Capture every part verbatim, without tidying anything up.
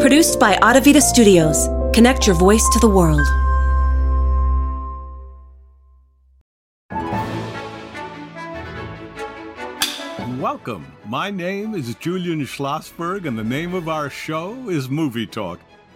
Produced by Audavita Studios. Connect your voice to the world. Welcome. My name is Julian Schlossberg, and the name of our show is Movie Talk.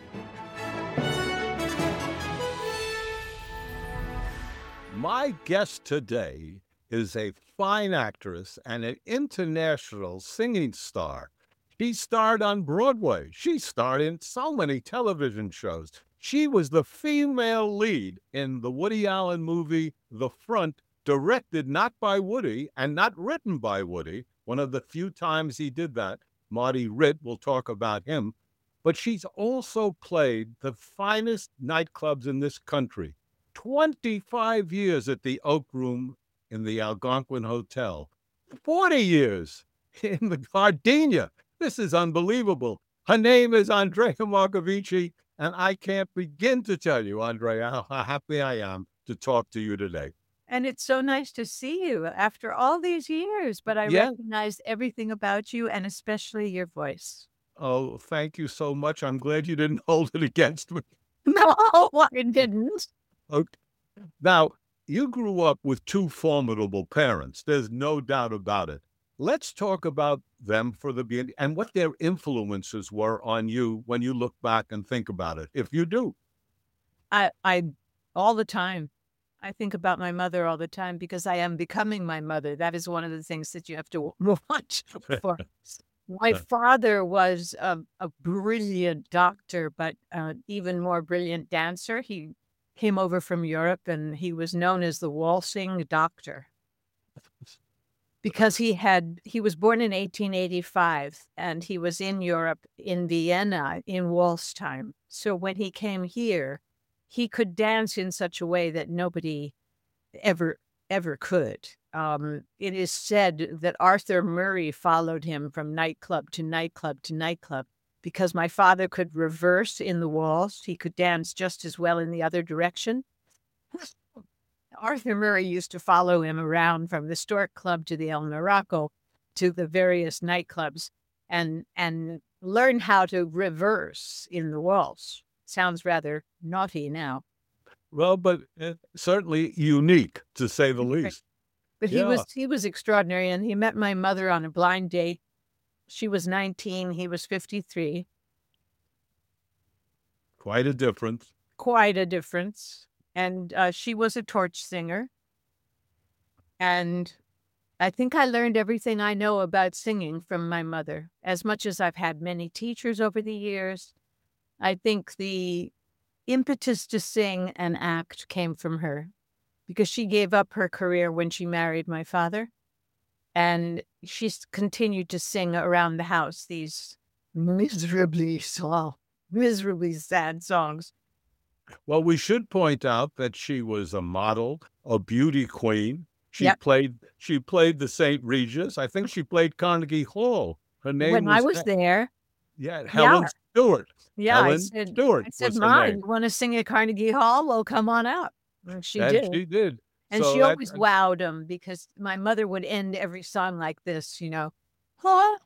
My guest today is a fine actress and an international singing star. She starred on Broadway. She starred in so many television shows. She was the female lead in the Woody Allen movie The Front, directed not by Woody and not written by Woody. One of the few times he did that. Marty Ritt will talk about him. But she's also played the finest nightclubs in this country. twenty-five years at the Oak Room in the Algonquin Hotel. forty years in the Gardenia. This is unbelievable. Her name is Andrea Marcovici, and I can't begin to tell you, Andrea, how happy I am to talk to you today. And it's so nice to see you after all these years, but I Yeah. recognize everything about you and especially your voice. Oh, thank you so much. I'm glad you didn't hold it against me. No, I didn't. Okay. Now, you grew up with two formidable parents. There's no doubt about it. Let's talk about them for the beginning and what their influences were on you when you look back and think about it, if you do. I, I, all the time, I think about my mother all the time because I am becoming my mother. That is one of the things that you have to watch for. My father was a, a brilliant doctor, but uh, even more brilliant dancer. He came over from Europe and he was known as the waltzing doctor. Because he had, he was born in eighteen eighty-five and he was in Europe, in Vienna, in waltz time. So when he came here, he could dance in such a way that nobody ever, ever could. Um, it is said that Arthur Murray followed him from nightclub to nightclub to nightclub because my father could reverse in the waltz. He could dance just as well in the other direction. Arthur Murray used to follow him around from the Stork Club to the El Morocco to the various nightclubs and and learn how to reverse in the waltz. Sounds rather naughty now. Well, but uh, certainly unique, to say the least. But he Yeah. was he was extraordinary, and he met my mother on a blind date. She was nineteen, he was fifty-three. Quite a difference. Quite a difference. And uh, she was a torch singer. And I think I learned everything I know about singing from my mother. As much as I've had many teachers over the years, I think the impetus to sing and act came from her because she gave up her career when she married my father. And she's continued to sing around the house these miserably, oh, miserably sad songs. Well, we should point out that she was a model, a beauty queen. She Yep. played she played the Saint Regis. I think she played Carnegie Hall. Her name When was I was there, Yeah, Helen Yeah. Stewart. yeah, I Helen said, Stewart I said, was her Mom, name. you want to sing at Carnegie Hall? Well, come on out. And she and did. she did. And So she that- always wowed them because my mother would end every song like this, you know. Huh?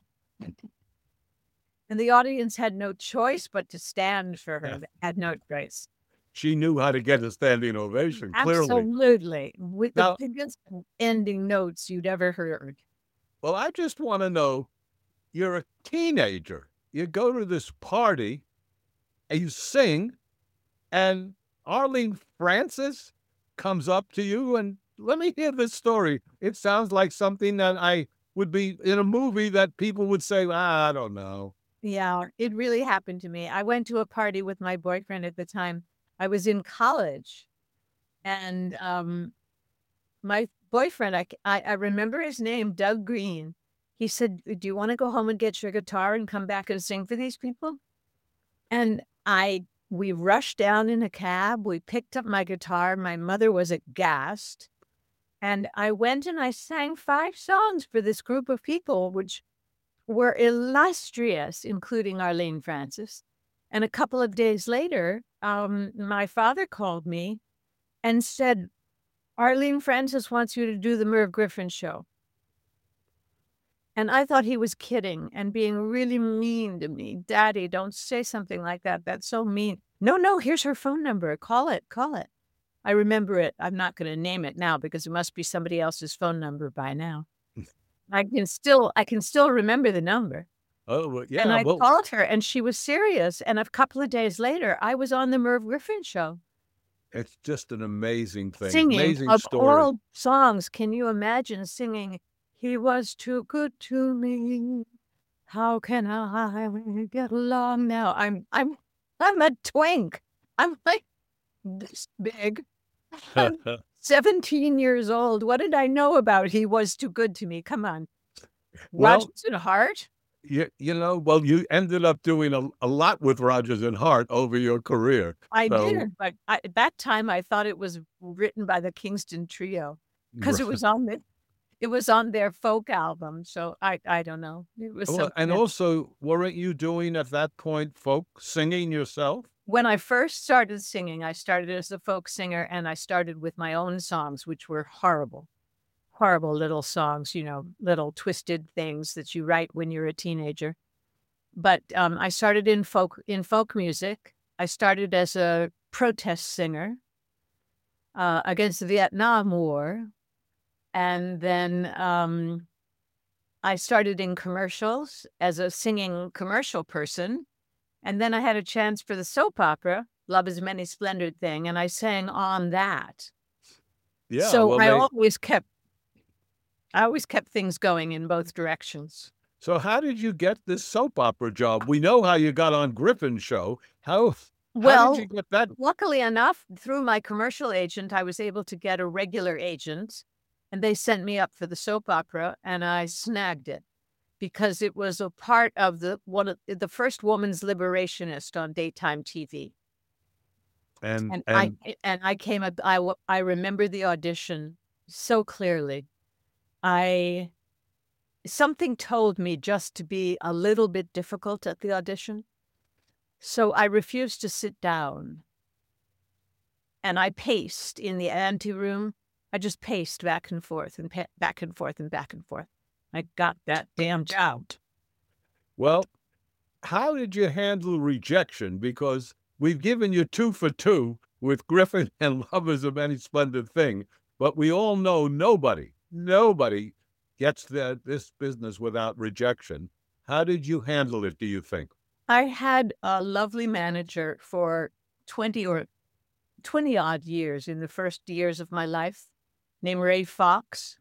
And the audience had no choice but to stand for her. Yeah. They had no choice. she knew how to get a standing ovation, clearly. Absolutely. With Now- the biggest ending notes you'd ever heard. Well, I just want to know, you're a teenager. You go to this party and you sing, and Arlene Francis comes up to you and let me hear this story. It sounds like something that I would be in a movie that people would say, ah, I don't know. Yeah, it really happened to me. I went to a party with my boyfriend at the time. I was in college, and um, my boyfriend, I, I, I remember his name, Doug Green. He said, do you want to go home and get your guitar and come back and sing for these people? And I, we rushed down in a cab. We picked up my guitar. My mother was aghast. And I went and I sang five songs for this group of people, which were illustrious, including Arlene Francis. And a couple of days later, um, my father called me and said, Arlene Francis wants you to do the Merv Griffin show. And I thought he was kidding and being really mean to me. Daddy, don't say something like that. That's so mean. No, no, here's her phone number. Call it, call it. I remember it. I'm not going to name it now because it must be somebody else's phone number by now. I can still, I can still remember the number. Oh, well, And yeah. I Well, called her and she was serious. And a couple of days later, I was on the Merv Griffin show it's just an amazing thing. singing Amazing of story. all songs. Can you imagine singing, "He was too good to me. How can I get along now?" I'm, I'm, I'm a twink. I'm like this big. I'm seventeen years old. What did I know about "He was too good to me"? Come on. Well, Rodgers and Hart? you, you know, well, you ended up doing a, a lot with Rogers and Hart over your career. I So, did, but I, at that time I thought it was written by the Kingston Trio because it was on the it was on their folk album. So I I don't know. It was well, something and that also, weren't you doing at that point folk singing yourself? when I first started singing, I started as a folk singer and I started with my own songs, which were horrible, horrible little songs, you know, little twisted things that you write when you're a teenager. But um, I started in folk in folk music. I started as a protest singer uh, against the Vietnam War, and then um, I started in commercials as a singing commercial person. And then I had a chance for the soap opera, Love is Many Splendid thing, and I sang on that. Yeah. So Well, I they. always kept I always kept things going in both directions. So, how did you get this soap opera job? We know how you got on Griffin's show. How how did you Well, get that? luckily enough, through my commercial agent, I was able to get a regular agent, and they sent me up for the soap opera, and I snagged it because it was a part of the one of the first woman's liberationist on daytime T V. And And I and and I came up. I w- I remember the audition so clearly. I something told me just to be a little bit difficult at the audition, so I refused to sit down. And I paced in the anteroom. I just paced back and forth and pa- back and forth and back and forth. I got that damn job. well, how did you handle rejection? Because we've given you two for two with Griffin and Love is a Many Splendid Thing, but we all know nobody, nobody gets the, this business without rejection. How did you handle it, do you think? I had a lovely manager for twenty or twenty odd years in the first years of my life named Ray Fox,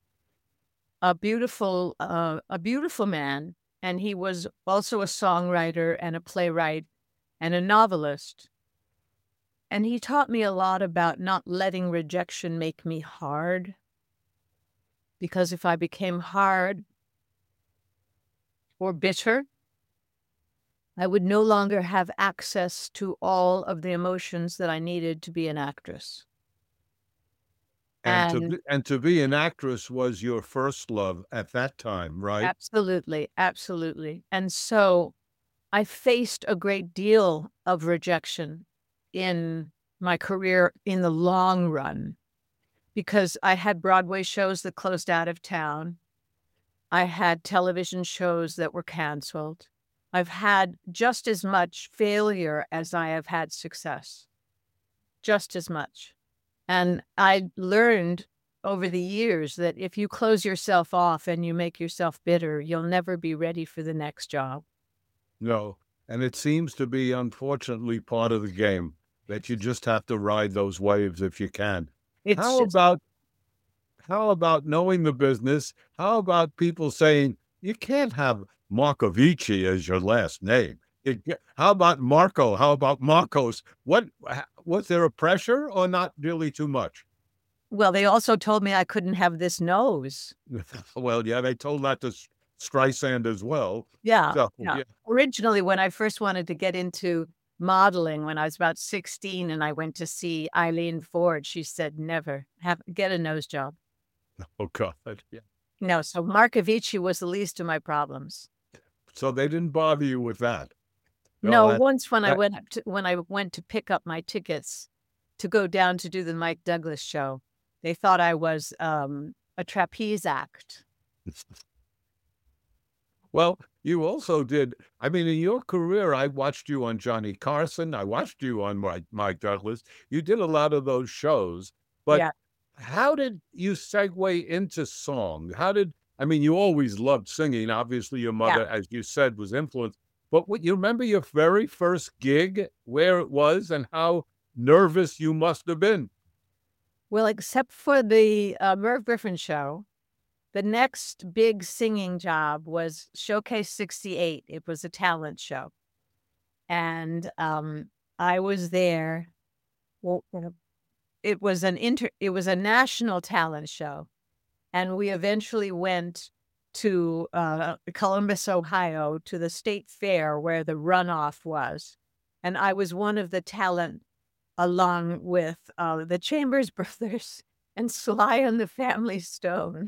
a beautiful, uh, a beautiful man. And he was also a songwriter and a playwright and a novelist. And he taught me a lot about not letting rejection make me hard. Because if I became hard or bitter, I would no longer have access to all of the emotions that I needed to be an actress. And to And be, and to be an actress was your first love at that time, right? absolutely, absolutely. And so I faced a great deal of rejection in my career in the long run because I had Broadway shows that closed out of town. I had television shows that were canceled. I've had just as much failure as I have had success, just as much. And I learned over the years that if you close yourself off and you make yourself bitter, you'll never be ready for the next job. No. And it seems to be, unfortunately, part of the game that you just have to ride those waves if you can. It's How just, about how about knowing the business? How about people saying you can't have Marcovici as your last name? You ca- how about Marco? How about Marcos? What ha- was there a pressure or not really too much? well, they also told me I couldn't have this nose. Well, yeah, they told that to S- Streisand as well. Yeah, So yeah. yeah, Originally, when I first wanted to get into modeling when I was about sixteen and I went to see Eileen Ford, she said, never have get a nose job. oh God, yeah. No, so Markovici was the least of my problems. So they didn't bother you with that. Well, No, that once when I that went up to, when I went to pick up my tickets to go down to do the Mike Douglas show, they thought I was um, a trapeze act. Well, you also did. I mean, in your career, I watched you on Johnny Carson. I watched you on Mike, Mike Douglas. You did a lot of those shows. But Yeah. how did you segue into song? How did, I mean, you always loved singing. Obviously, your Yeah. mother, as you said, was influenced. But what, you remember your very first gig, where it was, and how nervous you must have been? Well, except for the uh, Merv Griffin show, the next big singing job was Showcase sixty-eight. It was a talent show. And um, I was there. Well, you know, it was an inter it was a national talent show. And we eventually went to uh, Columbus, Ohio, to the state fair where the runoff was. And I was one of the talent, along with uh, the Chambers Brothers and Sly and the Family Stone.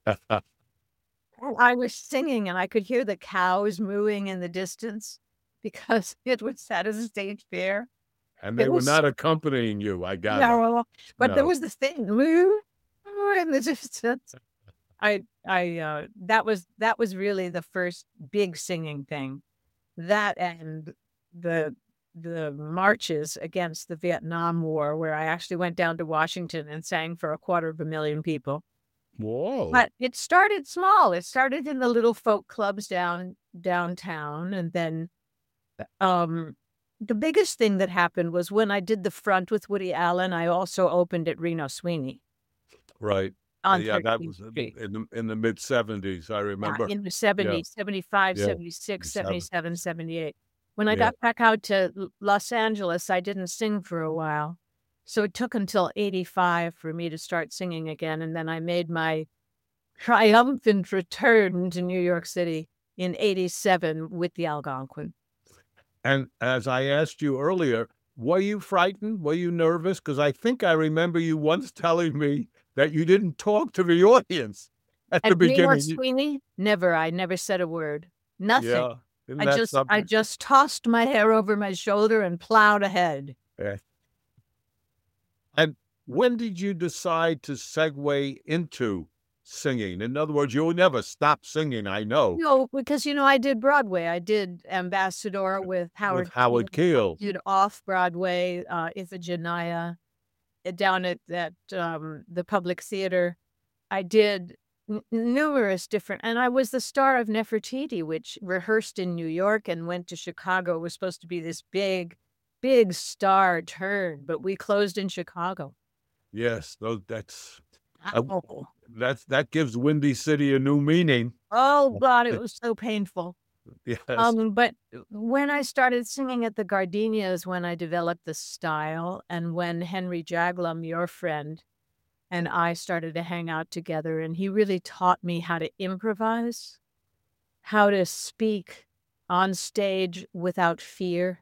And I was singing, and I could hear the cows mooing in the distance because it was at a state fair. And they It were was not accompanying you, I gather. no, but there No. was this thing moo moo in the distance. I I uh, that was that was really the first big singing thing. That and the the marches against the Vietnam War, where I actually went down to Washington and sang for a quarter of a million people. Whoa. But it started small. It started in the little folk clubs down downtown, and then um, the biggest thing that happened was when I did the front with Woody Allen. I also opened at Reno Sweeney Right. on Yeah, that thirteenth was in Street. in the in the mid seventies, I Yeah, remember. in the Yeah, seventies, seventy-five, yeah, seventy-six, seventy-seven. seventy-seven, seventy-eight. When I Yeah. got back out to L- Los Angeles, I didn't sing for a while. So it took until eighty-five for me to start singing again. And then I made my triumphant return to New York City in eighty-seven with the Algonquin. And as I asked you earlier, were you frightened? Were you nervous? Because I think I remember you once telling me that you didn't talk to the audience at the At Reno beginning. You Sweeney, never. I never said a word. Nothing. Yeah, isn't I that just I something? just tossed my hair over my shoulder and plowed ahead. Yeah. And when did you decide to segue into singing? In other words, you'll never stop singing, I know, No, because, you know, I did Broadway. I did Ambassador with with Howard Keel. Howard Keel. Did Off-Broadway, uh, Iphigenia, uh, down at at, um, the Public Theater. I did n numerous different and I was the star of Nefertiti, which rehearsed in New York and went to Chicago. It was supposed to be this big, big star turn, but we closed in Chicago. Yes, those that's uh, Oh. that's that gives Windy City a new meaning. Oh god, it was so painful. Yes. Um, but when I started singing at the Gardenias, when I developed the style, and when Henry Jaglom, your friend, and I started to hang out together, and he really taught me how to improvise, how to speak on stage without fear,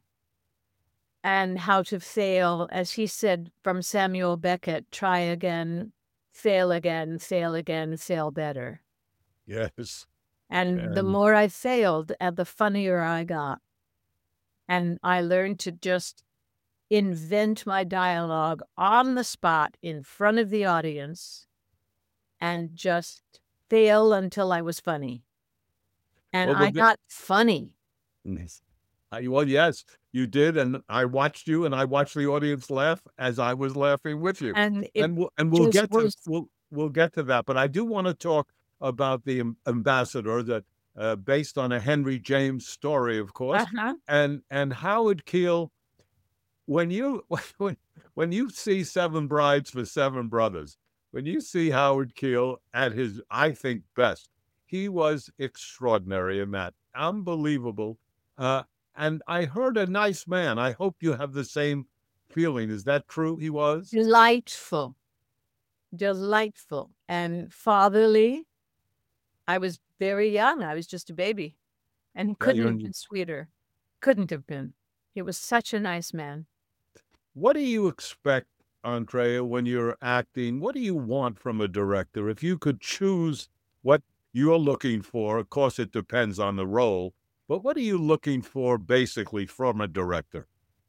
and how to fail, as he said from Samuel Beckett, try again, fail again, fail again, fail better. Yes. And the And more I failed, and the funnier I got. And I learned to just invent my dialogue on the spot in front of the audience and just fail until I was funny. And well, I we'll get, got funny. Yes. I, well, yes, you did, and I watched you, and I watched the audience laugh as I was laughing with you. And it And we'll and we'll just get to was, we'll we'll get to that. But I do want to talk about the Am- ambassador that uh, based on a Henry James story, of course, uh-huh. and and Howard Keel. When you when when you see Seven Brides for Seven Brothers, when you see Howard Keel at his, I think, best, he was extraordinary in that, unbelievable. Uh, and I heard a nice man. I hope you have the same feeling. Is that true? He was. Delightful, delightful, and fatherly. I was very young. I was just a baby. And he Yeah, couldn't you're, have been sweeter. Couldn't have been. He was such a nice man. what do you expect, Andrea, when you're acting? What do you want from a director? If you could choose what you're looking for, of course, it depends on the role, but what are you looking for basically from a director?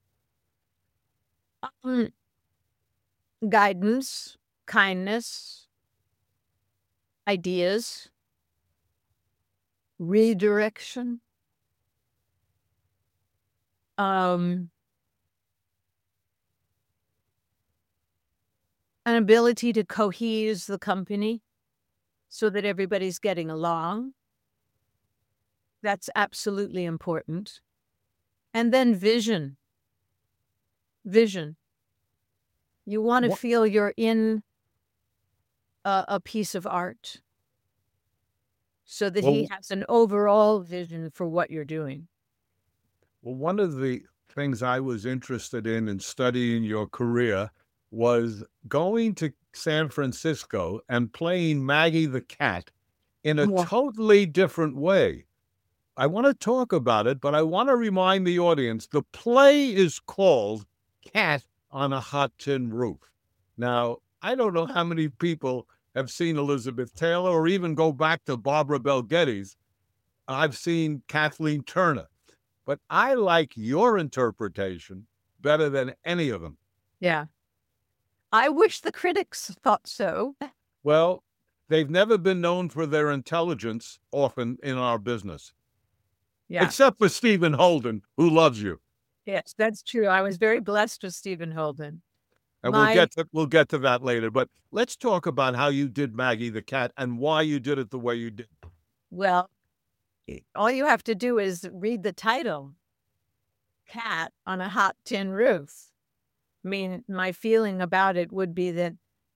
Um, guidance, kindness, ideas, redirection, um, an ability to cohese the company so that everybody's getting along. That's absolutely important. And then vision. Vision. You want to What, feel you're in a, a piece of art so that he well, has an overall vision for what you're doing. well, one of the things I was interested in in studying your career was going to San Francisco and playing Maggie the Cat in a Yeah. totally different way. I want to talk about it, but I want to remind the audience the play is called Cat on a Hot Tin Roof. Now, I don't know how many people have seen Elizabeth Taylor or even go back to Barbara Bel Geddes. I've seen Kathleen Turner, but I like your interpretation better than any of them. Yeah. I wish the critics thought so. Well, they've never been known for their intelligence often in our business, Yeah. except for Stephen Holden, who loves you. Yes, that's true. I was very blessed with Stephen Holden. And My, we'll get to we'll get to that later. But let's talk about how you did Maggie the Cat and why you did it the way you did. well, all you have to do is read the title, Cat on a Hot Tin Roof. I mean, my feeling about it would be that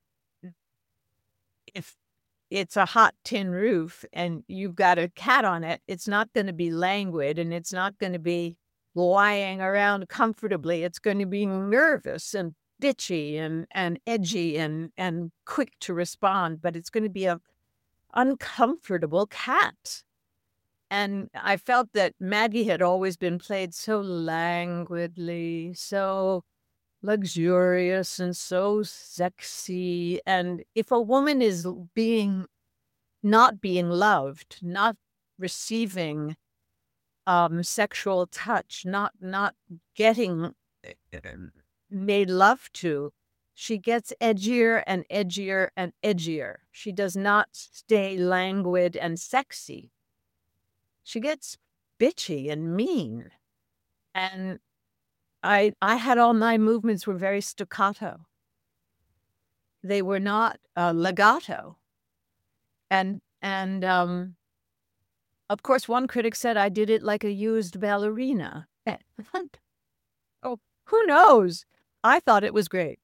if it's a hot tin roof and you've got a cat on it, it's not going to be languid and it's not going to be lying around comfortably. It's going to be nervous and bitchy and, and edgy and, and quick to respond, but it's going to be a uncomfortable cat. And I felt that Maggie had always been played so languidly, so luxurious and so sexy. And if a woman is being not being loved, not receiving um, sexual touch, not not getting made love to, she gets edgier and edgier and edgier. She does not stay languid and sexy. She gets bitchy and mean. And I I had all my movements were very staccato. They were not uh, legato. And and um, of course, one critic said I did it like a used ballerina. Oh, who knows? I thought it was great.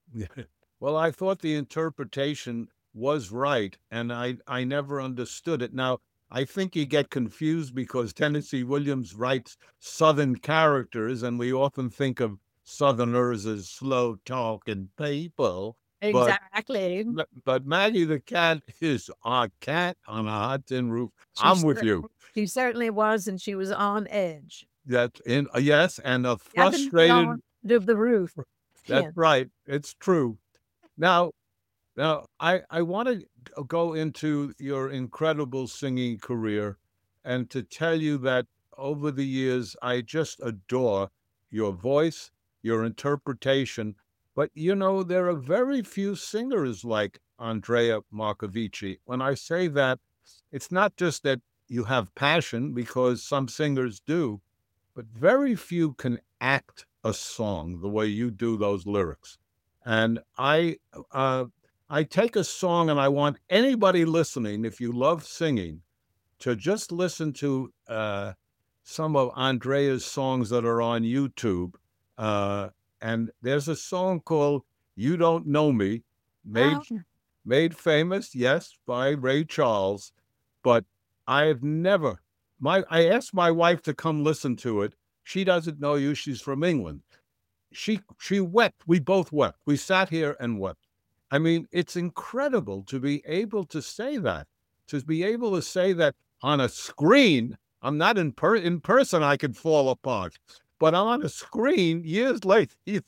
Well, I thought the interpretation was right, and I I never understood it. Now, I think you get confused because Tennessee Williams writes Southern characters, and we often think of Southerners as slow-talking people. But Exactly. but but Maggie the Cat is a cat on a hot tin roof. She I'm with cer- you. She certainly was, and she was on edge. That in yes, and a Having frustrated. gone to the roof. That's Yeah. right. It's true. Now, now I I want to go into your incredible singing career, and to tell you that over the years I just adore your voice, your interpretation. But you know, there are very few singers like Andrea Marcovici. When I say that, it's not just that you have passion, because some singers do, but very few can act a song the way you do those lyrics. And I, uh, I take a song, and I want anybody listening, if you love singing, to just listen to uh, some of Andrea's songs that are on YouTube. Uh, and there's a song called "You Don't Know Me," made Oh, made famous, yes, by Ray Charles, but I have never. My I asked my wife to come listen to it. She doesn't know you. She's from England. She she wept. We both wept. We sat here and wept. I mean, it's incredible to be able to say that. To be able to say that on a screen. I'm not in per in person. I could fall apart, but on a screen years later, it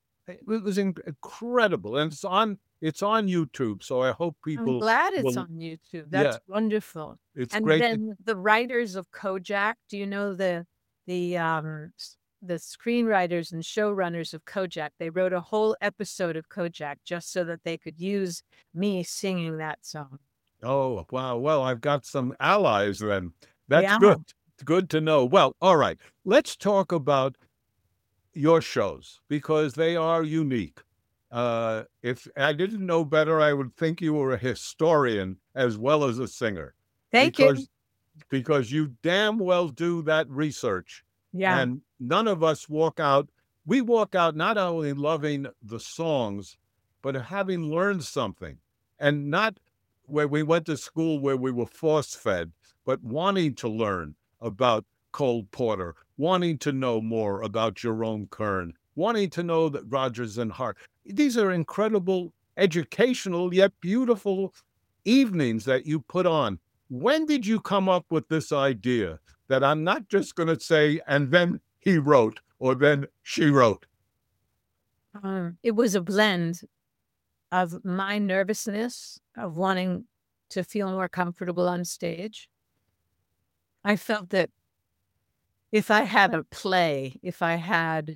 was incredible, and it's on it's on YouTube. So I hope I'm people glad it's will. on YouTube. Yeah, That's wonderful. it's And great. To, then the writers of Kojak, do you know the the um s- the screenwriters and showrunners of Kojak? They wrote a whole episode of Kojak just so that they could use me singing that song. oh wow, well, I've got some allies then. That's Yeah. good. It's good to know. Well, all right. Let's talk about your shows because they are unique. Uh, if I didn't know better, I would think you were a historian as well as a singer, Thank you. because because you damn well do that research. Yeah. And none of us walk out. We walk out not only loving the songs, but having learned something, and not where we went to school where we were force fed, but wanting to learn about Cole Porter, wanting to know more about Jerome Kern, wanting to know that Rodgers and Hart. These are incredible, educational, yet beautiful evenings that you put on. When did you come up with this idea that I'm not just going to say, and then he wrote, or then she wrote? Um, it was a blend of my nervousness, of wanting to feel more comfortable on stage. I felt that if I had a play, if I had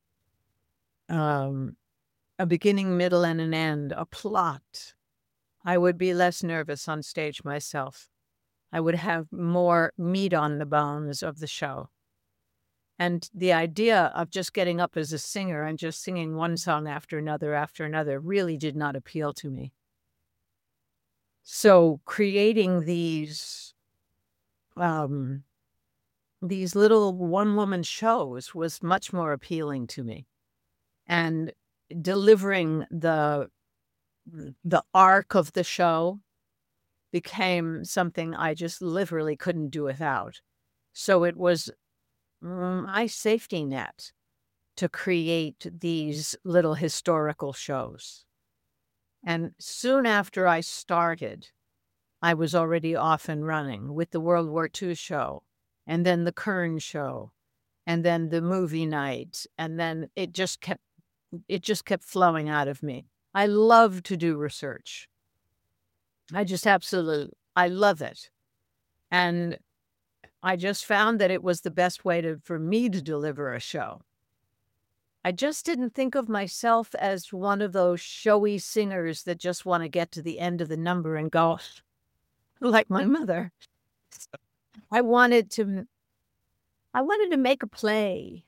um, a beginning, middle, and an end, a plot, I would be less nervous on stage myself. I would have more meat on the bones of the show. And the idea of just getting up as a singer and just singing one song after another after another really did not appeal to me. So creating these um, these little one-woman shows was much more appealing to me. And delivering the the arc of the show became something I just literally couldn't do without. So it was mm, my safety net to create these little historical shows. And soon after I started, I was already off and running with the World War Two show, and then the Kern show, and then the movie night, and then it just kept it just kept flowing out of me. I love to do research. I just absolutely, I love it. And I just found that it was the best way to for me to deliver a show. I just didn't think of myself as one of those showy singers that just want to get to the end of the number and go, like my mother. I wanted to, I wanted to make a play.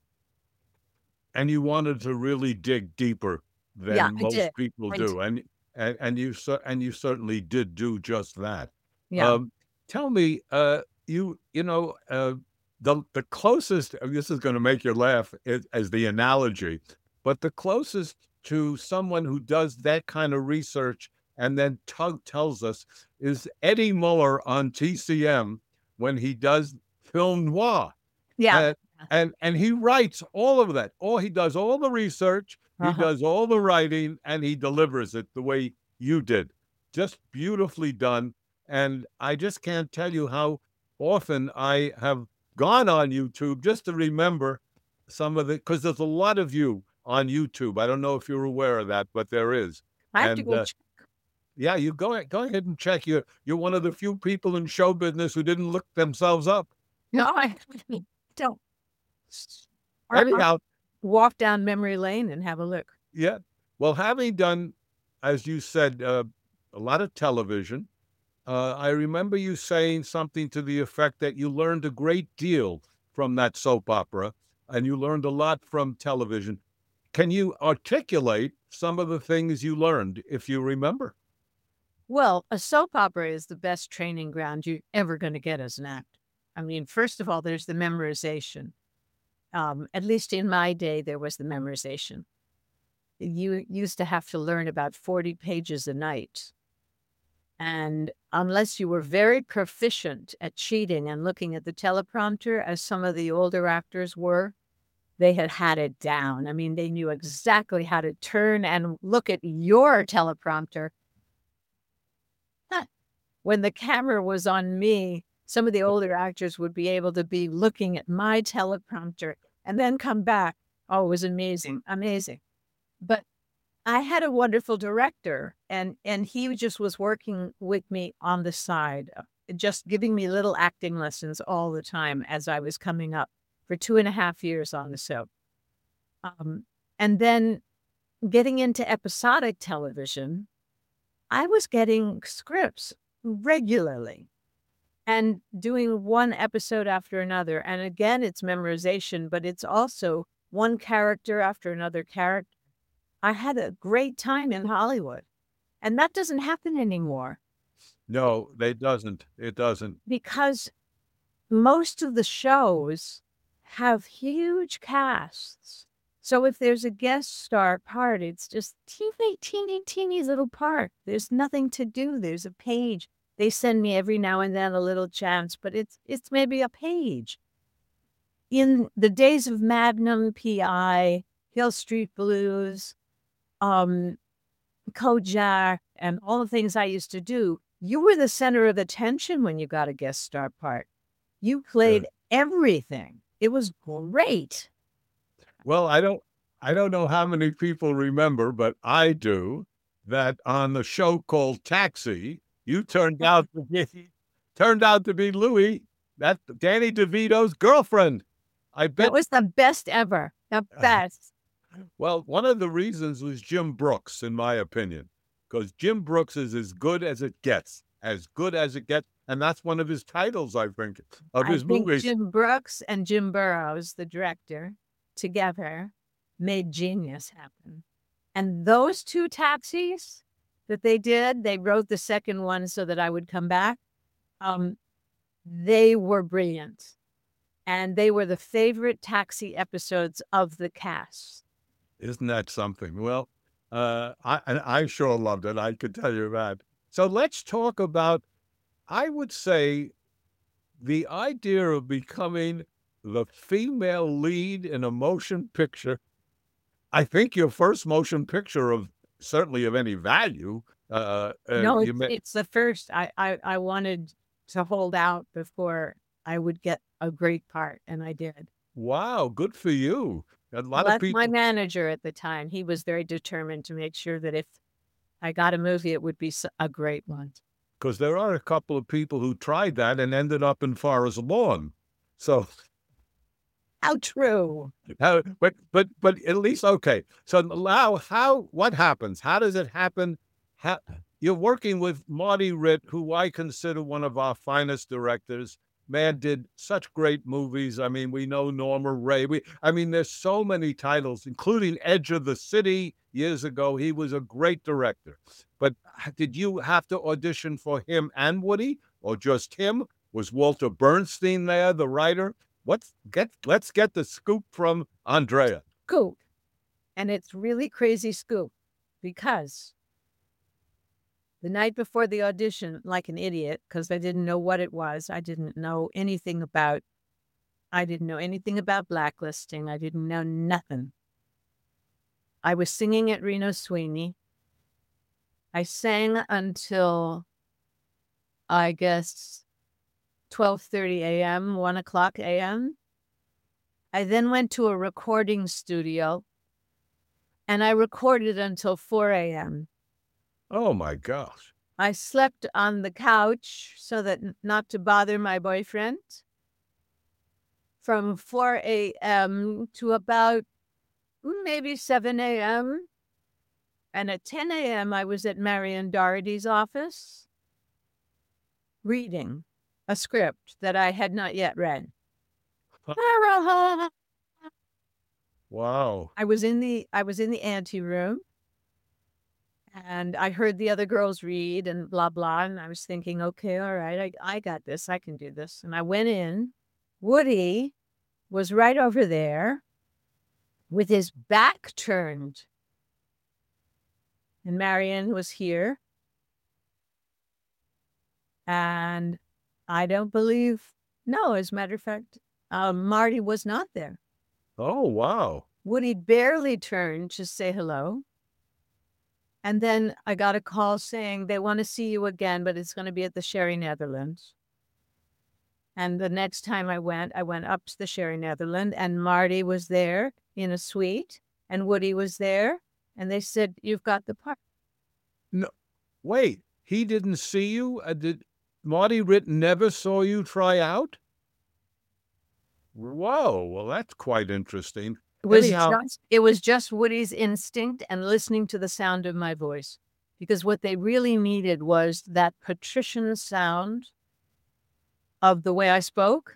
And you wanted to really dig deeper than Yeah, I most did. people I do, did. and and and you cer- and you certainly did do just that. Yeah. Um, tell me, uh, you you know, uh, the the closest. uh, This is going to make you laugh as, as the analogy, but the closest to someone who does that kind of research and then tug tells us is Eddie Muller on T C M when he does film noir. Yeah. And and and he writes all of that. All he does all the research, he Uh-huh. does all the writing, and he delivers it the way you did. Just beautifully done. And I just can't tell you how often I have gone on YouTube just to remember some of the, because there's a lot of you on YouTube. I don't know if you're aware of that, but there is. I have to And go uh, check. yeah, you go ahead, go ahead and check. You're you're one of the few people in show business who didn't look themselves up. No, I don't. Or, or Anyhow, walk down memory lane and have a look. yeah. Well, having done, as you said, uh, a lot of television, uh, I remember you saying something to the effect that you learned a great deal from that soap opera, and you learned a lot from television. Can you articulate some of the things you learned, if you remember? Well, a soap opera is the best training ground you're ever going to get as an actor. I mean, first of all, there's the memorization. Um, at least in my day, there was the memorization. You used to have to learn about forty pages a night. And unless you were very proficient at cheating and looking at the teleprompter, as some of the older actors were, they had had it down. I mean, they knew exactly how to turn and look at your teleprompter. Huh. When the camera was on me, some of the older actors would be able to be looking at my teleprompter and then come back. Oh, it was amazing, amazing. But I had a wonderful director, and and he just was working with me on the side, uh, just giving me little acting lessons all the time as I was coming up for two and a half years on the soap. Um, and then getting into episodic television, I was getting scripts regularly. and doing one episode after another. And again, it's memorization, but it's also one character after another character. I had a great time in Hollywood, and that doesn't happen anymore No, it doesn't. It doesn't. because most of the shows have huge casts. So if there's a guest star part, it's just teeny, teeny, teeny little part. There's nothing to do. There's a page. They send me every now and then a little chance, but it's it's maybe a page. In the days of Magnum, P I, Hill Street Blues, um, Kojak, and all the things I used to do, you were the center of attention when you got a guest star part. You played everything. It was great. Well, I don't I don't know how many people remember, but I do, that on the show called Taxi, you turned out to be turned out to be Louis, that Danny DeVito's girlfriend. I bet. That was the best ever. The best. Well, one of the reasons was Jim Brooks, in my opinion, because Jim Brooks is as good as it gets, as good as it gets, and that's one of his titles, I think, of I his think movies. Jim Brooks and Jim Burrows, the director, together made genius happen. And those two taxis that they did, they wrote the second one so that I would come back. Um, they were brilliant. And they were the favorite taxi episodes of the cast. Isn't that something? Well, uh, I and I sure loved it. I could tell you that. So let's talk about, I would say, the idea of becoming the female lead in a motion picture. I think your first motion picture of certainly of any value. Uh, uh, No, you it's, ma- it's the first. I, I, I wanted to hold out before I would get a great part, and I did. wow, good for you. A lot Well, of that's people. my manager at the time. He was very determined to make sure that if I got a movie, it would be s- a great one. Because there are a couple of people who tried that and ended up in Forest Lawn. So, How true. how, but but but at least okay. So now, how what happens? How does it happen? How, you're working with Marty Ritt, who I consider one of our finest directors. Man did such great movies. I mean, we know Norma Ray. We, I mean, there's so many titles, including Edge of the City years ago. He was a great director. But did you have to audition for him and Woody, or just him? Was Walter Bernstein there, the writer? What's get? Let's get the scoop from Andrea. Scoop. And it's really crazy scoop because the night before the audition, like an idiot, because I didn't know what it was. I didn't know anything about, I didn't know anything about blacklisting. I didn't know nothing. I was singing at Reno Sweeney. I sang until, I guess, twelve thirty a.m., one o'clock a.m. I then went to a recording studio, and I recorded until four a.m. Oh my gosh. I slept on the couch so that n- not to bother my boyfriend from four a.m. to about mm, maybe seven a.m. And at ten a.m., I was at Marion Doherty's office reading a script that I had not yet read. Wow. I was in the I was in the anteroom, and I heard the other girls read and blah blah, and I was thinking, okay, all right, I I got this, I can do this. And I went in. Woody was right over there with his back turned, and Marion was here, and I don't believe no. As a matter of fact, um, Marty was not there. Oh wow. Woody barely turned to say hello. And then I got a call saying they want to see you again, but it's going to be at the Sherry Netherlands. And the next time I went, I went up to the Sherry Netherland, and Marty was there in a suite, and Woody was there, and they said, "You've got the part." No, wait. He didn't see you. Uh, did Marty Ritt never saw you try out? Whoa. Well, that's quite interesting. It was Anyhow, just it was just Woody's instinct and listening to the sound of my voice, because what they really needed was that patrician sound of the way I spoke.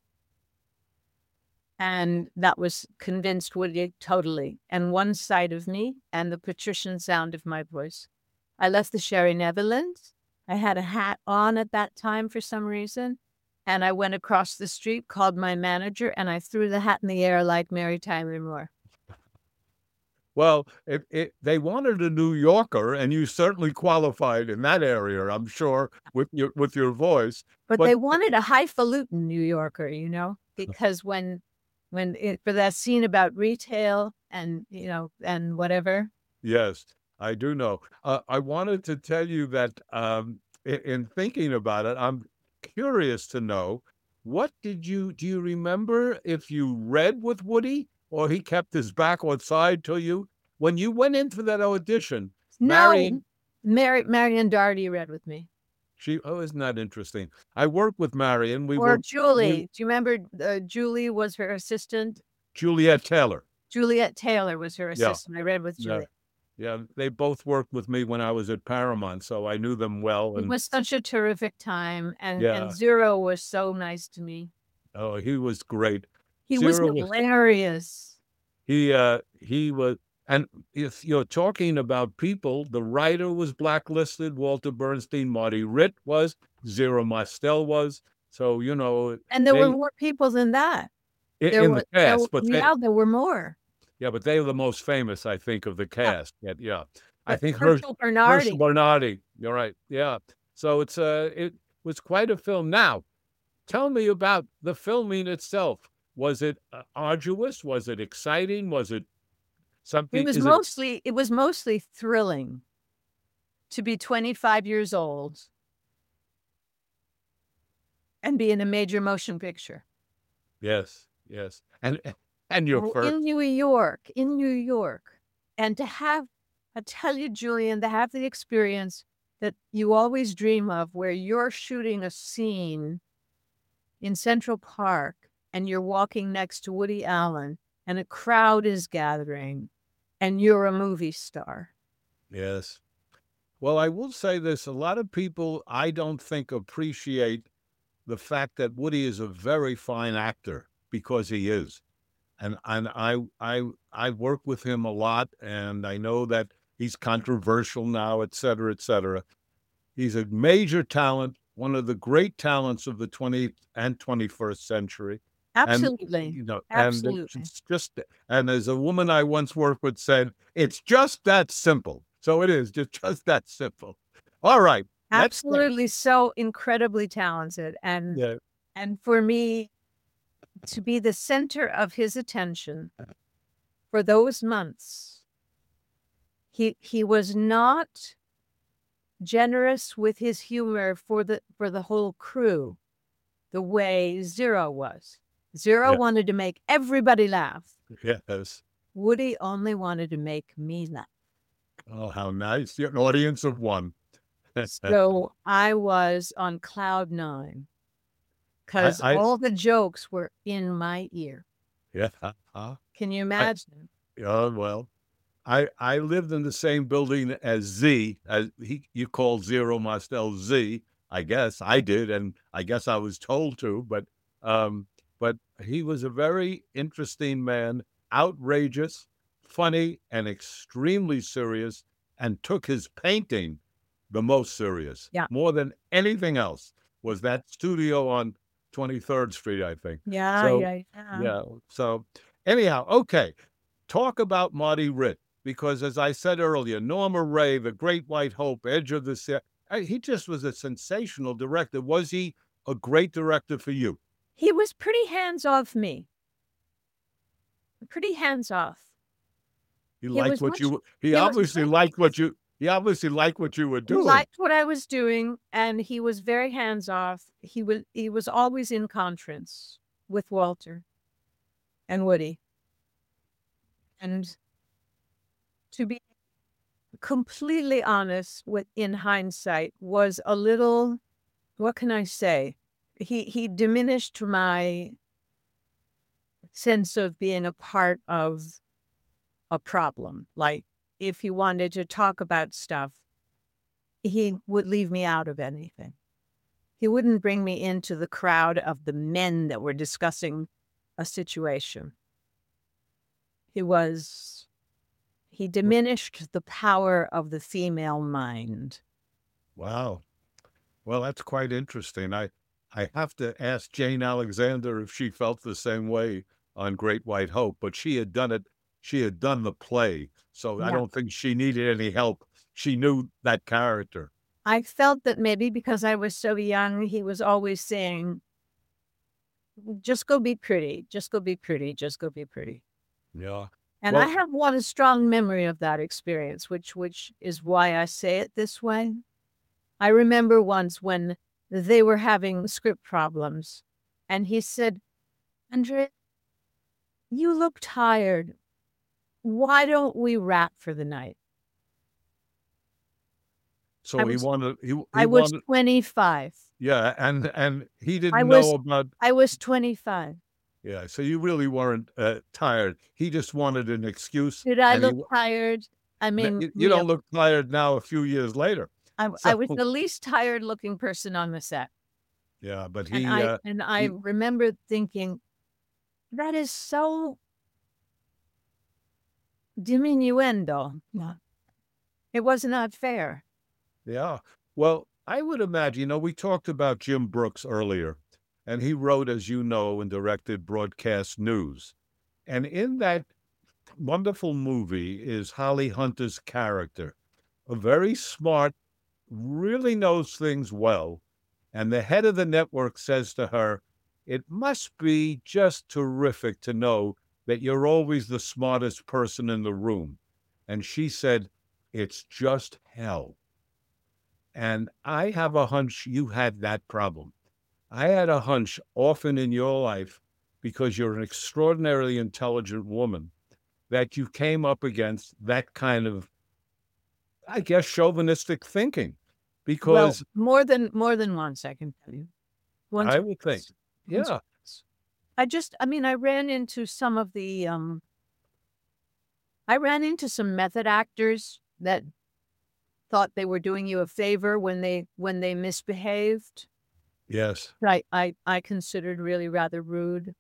And that was convinced Woody totally. And one side of me and the patrician sound of my voice. I left the Sherry Netherlands. I had a hat on at that time for some reason. And I went across the street, called my manager, and I threw the hat in the air like Mary Tyler Moore. Well, it, it, they wanted a New Yorker, and you certainly qualified in that area, I'm sure, with your with your voice. But, But they wanted a highfalutin New Yorker, you know, because when when it, for that scene about retail and, you know, and whatever. yes, I do know. Uh, I wanted to tell you that um, in, in thinking about it, I'm curious to know, what did you do you remember if you read with Woody or he kept his back on side to you when you went into that audition? No, Marion, Mary, Marion Darty read with me. she oh, isn't that interesting? I worked with Marion. We Or were Julie. we, Do you remember uh, Julie was her assistant? Juliet Taylor. Juliet Taylor was her Yeah, assistant. I read with yeah, Julie. yeah. They both worked with me when I was at Paramount, so I knew them well. It And was such a terrific time. And, yeah, and Zero was so nice to me. oh, he was great. He was Zero was hilarious. he uh he was. And if you're talking about people, the writer was blacklisted, Walter Bernstein, Marty Ritt was, Zero Mostel was. So, you know, And there they were more people than that. in, There in were, the there cast, were but they, yeah, there were more. yeah, but they were the most famous, I think, of the Yeah, cast. Yeah, yeah. I but think Hersch, Herschel Herschel Bernardi. Bernardi. You're right. Yeah. So it's uh it was quite a film. Now, tell me about the filming itself. Was it uh, arduous? Was it exciting? Was it It something? was Is it mostly it was mostly thrilling to be twenty-five years old and be in a major motion picture. yes, yes. And and your Oh, first, in New York, in New York. And to have, I tell you, Julian, to have the experience that you always dream of where you're shooting a scene in Central Park and you're walking next to Woody Allen and a crowd is gathering and you're a movie star. yes. Well, I will say this, a lot of people I don't think appreciate the fact that Woody is a very fine actor, because he is. And and I I I work with him a lot, and I know that he's controversial now, et cetera, et cetera. He's a major talent, one of the great talents of the twentieth and twenty-first century. And, Absolutely. you know, and Absolutely. it's just, and as a woman I once worked with said, it's just that simple. So it is just, just that simple. All right. Let's get, Absolutely so incredibly talented. And yeah, and for me to be the center of his attention for those months, he he was not generous with his humor for the for the whole crew the way Zero was. Zero yeah, wanted to make everybody laugh. yes. Woody only wanted to make me laugh. Oh, how nice. You're an audience of one. So I was on cloud nine because I, I, all the jokes were in my ear. yeah, uh, Can you I, imagine? yeah, well, I, I lived in the same building as Z, as he, you called Zero Mostel Z, I guess I did. And I guess I was told to, but, um, but he was a very interesting man, outrageous, funny, and extremely serious, and took his painting the most serious, Yeah. more than anything else, was that studio on twenty-third Street, I think. Yeah, So, yeah, yeah. yeah. So, anyhow, okay. Talk about Marty Ritt, because as I said earlier, Norma Ray, the Great White Hope, Edge of the Set, he just was a sensational director. Was he a great director for you? He was pretty hands off me. Pretty hands off. He He liked was what much. you, he He was obviously much. liked what you, he obviously liked what you were He doing. liked what I was doing, and he was very hands off. He was he was always in conference with Walter and Woody. And to be completely honest, with in hindsight, was a little, what can I say? He he diminished my sense of being a part of a problem. Like if he wanted to talk about stuff, he would leave me out of anything. he wouldn't bring me into the crowd of the men that were discussing a situation. He was, he diminished the power of the female mind. Wow. Well, that's quite interesting. I, I have to ask Jane Alexander if she felt the same way on Great White Hope, but she had done it. She had done the play, so I Yeah. don't think she needed any help. She knew that character. I felt that maybe because I was so young, he was always saying, just go be pretty, just go be pretty, just go be pretty. Yeah. And I Well, have one strong memory of that experience, which which is why I say it this way. I remember once when they were having script problems, and he said, Andrea, you look tired. Why don't we wrap for the night? so I he was wanted, he, he I was wanted, twenty-five. yeah, and and he I didn't was know about, I was twenty-five. yeah. So you really weren't uh, tired. He just wanted an excuse, Did I and he, look tired? I n- mean, you you yeah, don't look tired now. A few years later, I, I so was the least tired looking person on the set. yeah. But And he, I uh, and I he, remember thinking, that is so diminuendo. Yeah. It was not fair. yeah. Well, I would imagine. You know, we talked about Jim Brooks earlier, and he wrote, as you know, and directed Broadcast News. And in that wonderful movie is Holly Hunter's character, a very smart, really knows things well. And the head of the network says to her, it must be just terrific to know that you're always the smartest person in the room. And she said, it's just hell. And I have a hunch you had that problem. I had a hunch often in your life, because you're an extraordinarily intelligent woman, that you came up against that kind of, I guess, chauvinistic thinking. Well, Because more than more than once, I can tell you. Once, I would think, once, yeah, once. I just, I mean, I ran into some of the, um, I ran into some method actors that thought they were doing you a favor when they when they misbehaved. yes, I I I considered really rather rude.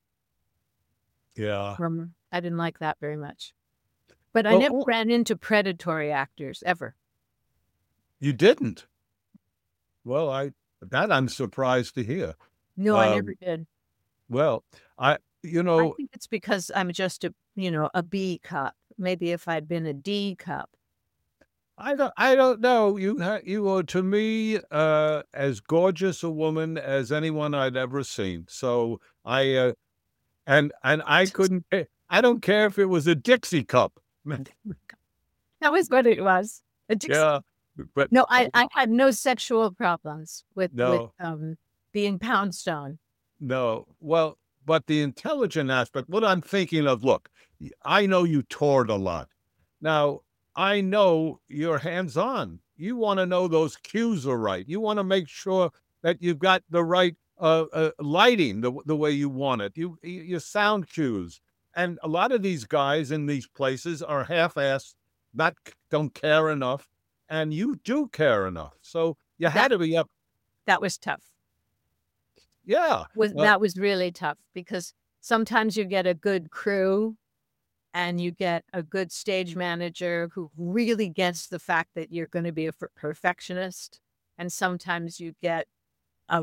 yeah. From I didn't like that very much. But I Well, never oh, ran into predatory actors ever. you didn't. Well, I that I'm surprised to hear. No, I never Um, did. well, I, you I know, think it's because I'm just a, you know, a B cup. Maybe if I'd been a D cup. I don't, I don't know. You, ha- you are to me uh, as gorgeous a woman as anyone I'd ever seen. So I, uh, and and I couldn't. ca- I don't care if it was a Dixie cup. That was what it was. A Dixie. Yeah, but No, I, I had no sexual problems with with no, um being pounced on. no. Well, but the intelligent aspect. What I'm thinking of. Look, y- I know you toured a lot. Now I know you're hands on. You want to know those cues are right. You want to make sure that you've got the right uh, uh, lighting the the way you want it. You you- your sound cues. And a lot of these guys in these places are half-assed, not don't care enough, and you do care enough. So you had That to be up. that was tough. Yeah. Was Uh, that was really tough because sometimes you get a good crew and you get a good stage manager who really gets the fact that you're going to be a per- perfectionist, and sometimes you get a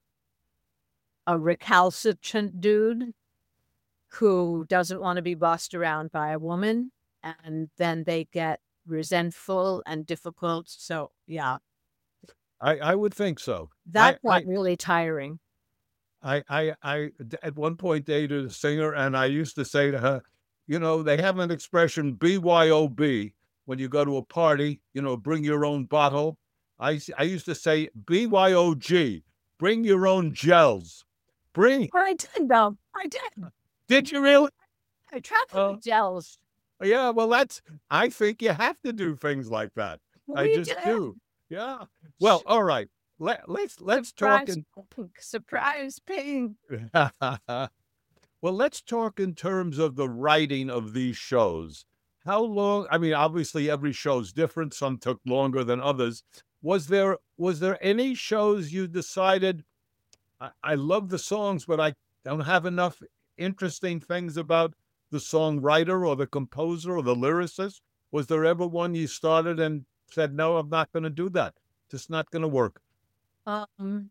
a recalcitrant dude who doesn't want to be bossed around by a woman, and then they get resentful and difficult. So yeah, I I would think so. I that got I really tiring. I I I d- at one point dated a singer, and I used to say to her, you know, they have an expression B Y O B when you go to a party. You know, bring your own bottle. I s- I used to say B Y O G, bring your own gels. Bring. I did though. I did. Did you really? I traveled Uh, with gels. yeah. Well, that's. I think you have to do things like that. I We just did. do. Yeah. Well, all right. Let let's let's talk Surprise in. pink. Surprise pink. Well, let's talk in terms of the writing of these shows. How long? I mean, obviously, every show's different. Some took longer than others. was there was there any shows you decided, I, I love the songs, but I don't have enough interesting things about the songwriter or the composer or the lyricist? Was there ever one you started and said, no, I'm not going to do that? Just not going to work. Um,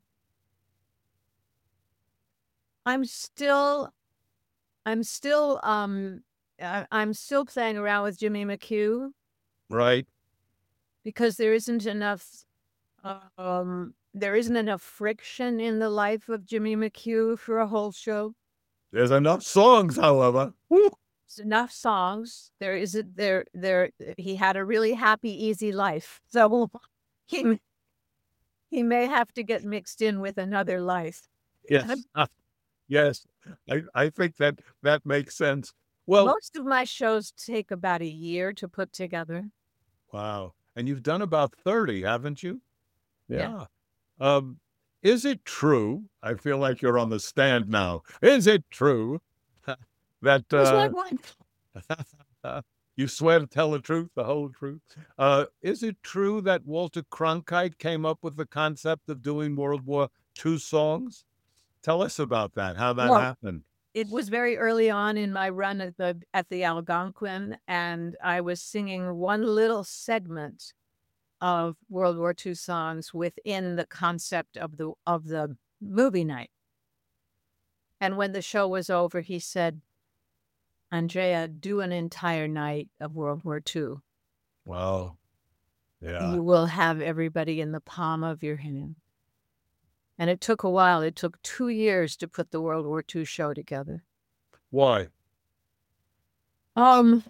I'm still, I'm still, um, I, I'm still playing around with Jimmy McHugh Right. because there isn't enough, um, there isn't enough friction in the life of Jimmy McHugh for a whole show. There's enough songs, however. Woo! There's enough songs. There isn't there there. He had a really happy, easy life, so he he may have to get mixed in with another life. Yes. Ah, yes. I, I think that that makes sense. Well, Most of my shows take about a year to put together. wow. And you've done about thirty, haven't you? Yeah. Yeah. Um, is it true? I feel like you're on the stand now. Is it true that Who's my uh, wife? you swear to tell the truth, the whole truth? Uh, is it true that Walter Cronkite came up with the concept of doing World War Two songs? Tell us about that, how that Well, happened. it was very early on in my run at the at the Algonquin, and I was singing one little segment of World War Two songs within the concept of the of the movie night. And when the show was over, he said, Andrea, do an entire night of World War Two. Wow. Yeah. You will have everybody in the palm of your hand. And it took a while. It took two years to put the World War Two show together. Why? Um,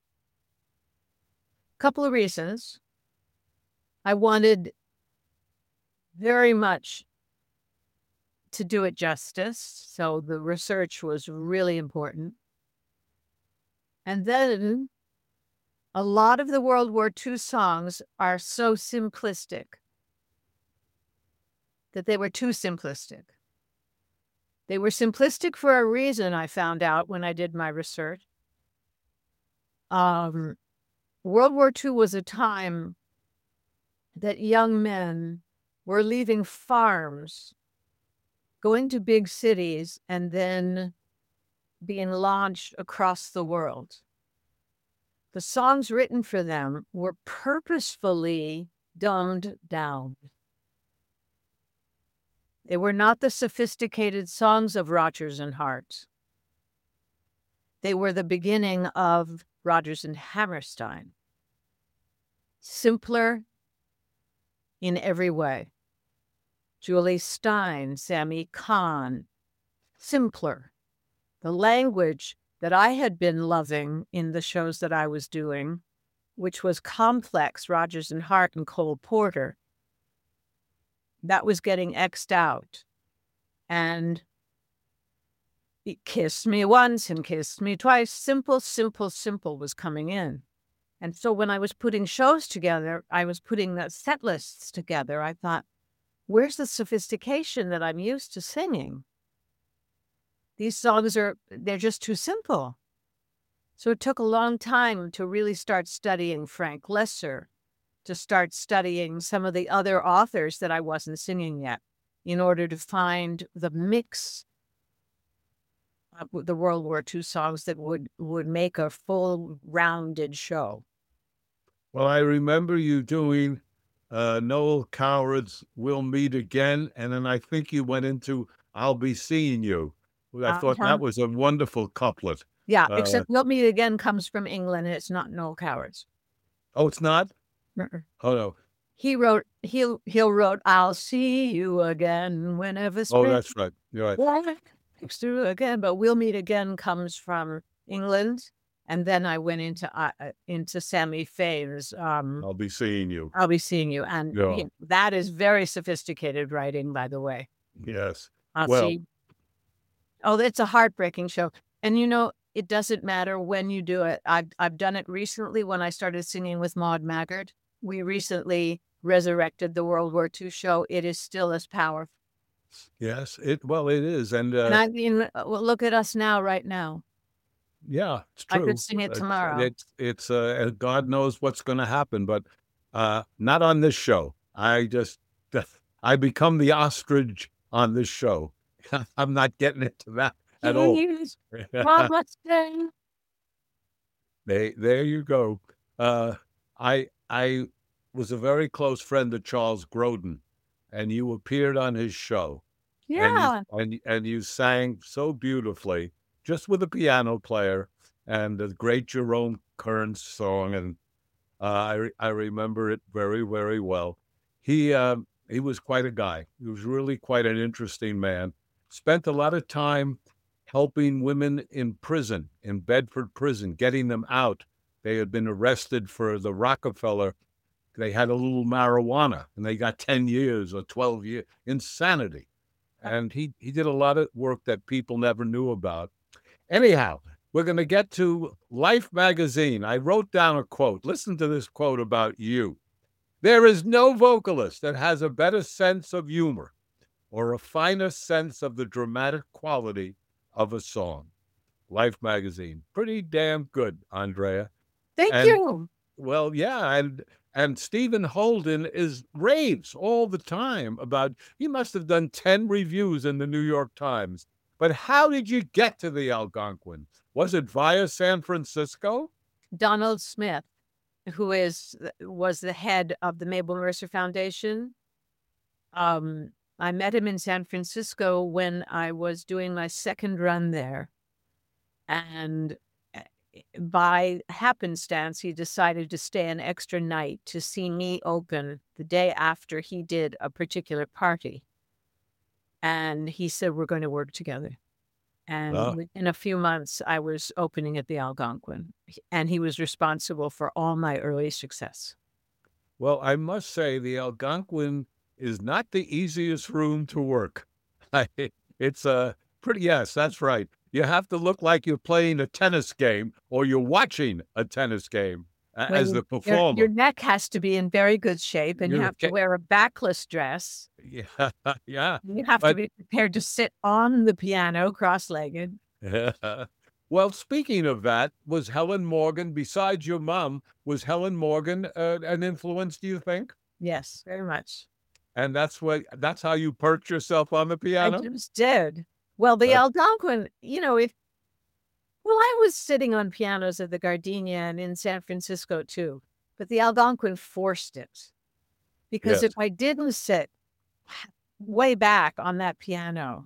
couple of reasons. I wanted very much to do it justice, so the research was really important. And then a lot of the World War Two songs are so simplistic that they were too simplistic. They were simplistic for a reason, I found out when I did my research. Um, World War Two was a time that young men were leaving farms, going to big cities, and then being launched across the world. The songs written for them were purposefully dumbed down. They were not the sophisticated songs of Rodgers and Hart. They were the beginning of Rodgers and Hammerstein. Simpler in every way. Julie Stein, Sammy Kahn, simpler. The language that I had been loving in the shows that I was doing, which was complex, Rodgers and Hart and Cole Porter, that was getting X'd out. And he kissed me once and kissed me twice. Simple, simple, simple was coming in. And so when I was putting shows together, I was putting the set lists together. I thought, where's the sophistication that I'm used to singing? These songs are, they're just too simple. So it took a long time to really start studying Frank Lesser, to start studying some of the other authors that I wasn't singing yet, in order to find the mix of the World War Two songs that would, would make a full rounded show. Well, I remember you doing uh, Noel Coward's We'll Meet Again, and then I think you went into I'll Be Seeing You. I thought Uh-huh. that was a wonderful couplet. Yeah, Uh, except We'll Meet Again comes from England, and it's not Noel Coward's. Oh, it's not? Uh-uh. Oh, no. He wrote, he, he wrote, I'll see you again whenever Oh, spring that's right. You're right. breaks through again. But We'll Meet Again comes from England. And then I went into uh, uh, into Sammy Faye's um, I'll be seeing you. I'll Be Seeing You. And Yeah. he- that is very sophisticated writing, by the way. Yes. I'll Well- see. Oh, it's a heartbreaking show. And, you know, it doesn't matter when you do it. I've, I've done it recently when I started singing with Maud Maggard. We recently resurrected the World War Two show. It is still as powerful. Yes. It well, it is. And, uh, And I mean, uh, well, look at us now, right now. yeah, it's I true. could sing it It's- tomorrow. It's, it's uh, God knows what's going to happen, but uh, not on this show. I just, I become the ostrich on this show. I'm not getting into that at all. Please, namaste. They, there you go. Uh, I I was a very close friend of Charles Grodin, and you appeared on his show, and you Yeah. and and you sang so beautifully, just with a piano player and the great Jerome Kern's song, and uh, I re- I remember it very very well. He um, he was quite a guy. He was really quite an interesting man. Spent a lot of time helping women in prison, in Bedford prison, getting them out. They had been arrested for the Rockefeller. They had a little marijuana and they got ten years or twelve years. Insanity. And he, he did a lot of work that people never knew about. Anyhow, we're going to get to Life magazine. I wrote down a quote. Listen to this quote about you. There is no vocalist that has a better sense of humor or a finer sense of the dramatic quality of a song. Life magazine. Pretty damn good, Andrea. Thank And you. well, yeah, and and Stephen Holden is raves all the time about he must have done ten reviews in the New York Times. But how did you get to the Algonquin? Was it via San Francisco? Donald Smith, who is was the head of the Mabel Mercer Foundation. Um, I met him in San Francisco when I was doing my second run there. And by happenstance, he decided to stay an extra night to see me open the day after he did a particular party. And he said, we're going to work together. And Ah. within a few months, I was opening at the Algonquin. And he was responsible for all my early success. Well, I must say the Algonquin is not the easiest room to work. It's a pretty, yes, that's right. You have to look like you're playing a tennis game or you're watching a tennis game a- Well, as the your, performer. your neck has to be in very good shape, and you Your have to ca- wear a backless dress. Yeah, yeah. You have to But- be prepared to sit on the piano cross-legged. Well, speaking of that, was Helen Morgan, besides your mom, was Helen Morgan uh, an influence, do you think? Yes, very much. And that's what that's how you perch yourself on the I piano? just did. Well, the Uh, Algonquin, you know, if well, I was sitting on pianos at the Gardenia and in San Francisco too, but the Algonquin forced it. Because Yes. if I didn't sit way back on that piano,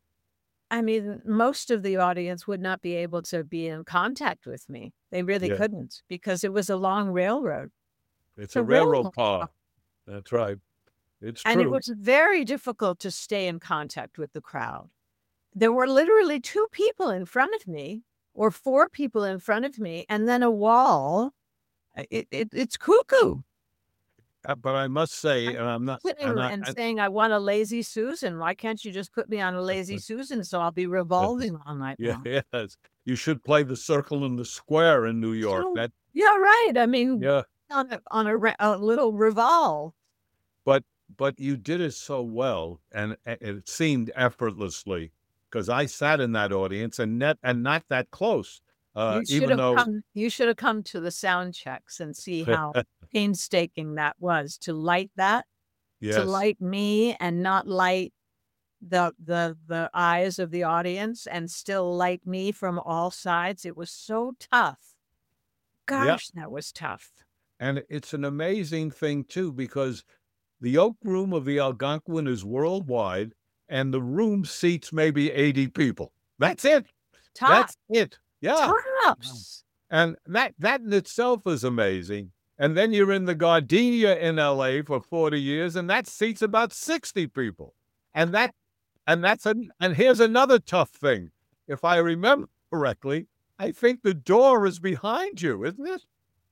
I mean, most of the audience would not be able to be in contact with me. They really Yeah. couldn't because it was a long railroad. It's The a railroad railroad car. That's right. It's And it true. was very difficult to stay in contact with the crowd. There were literally two people in front of me or four people in front of me and then a wall. It, it, it's cuckoo. Uh, but I must say, and I'm not, Sitting and I, and I- saying, I want a lazy Susan. Why can't you just put me on a lazy Susan so I'll be revolving all night yeah, long? yes, you should play the circle and the square in New York. So- That, Yeah, right. I mean, yeah, on a, on a, re- a little revolve. but but you did it so well, and a- it seemed effortlessly because I sat in that audience and net and not that close. Uh, You should even have though, come. You should have come to the sound checks and see how painstaking that was to light that, yes, to light me, and not light the the the eyes of the audience, and still light me from all sides. It was so tough. Gosh, that was tough. and it's an amazing thing too because the Oak Room of the Algonquin is worldwide, and the room seats maybe eighty people. That's it. Tough. That's it. Yeah. Tops. And that that in itself is amazing. And then you're in the Gardenia in L A for forty years, and that seats about sixty people. And that and that's an and here's another tough thing. If I remember correctly, I think the door is behind you, isn't it?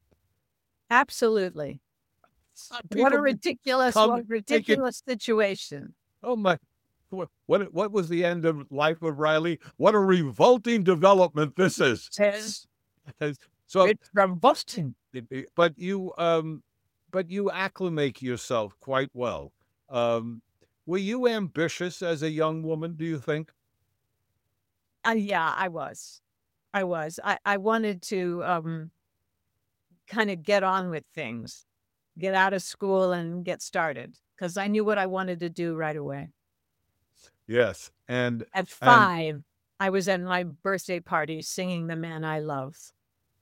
Absolutely. What a People ridiculous, come what a take it- ridiculous situation. Oh my! What what what was the end of Life of Riley? What a revolting development this is. Says So, it's from Boston. but you um, but you acclimate yourself quite well. Um, were you ambitious as a young woman? Do you think? Uh, yeah, I was. I was. I, I wanted to um, kind of get on with things get out of school and get started because I knew what I wanted to do right away. Yes. And At and five, I was at my birthday party singing The Man I Love.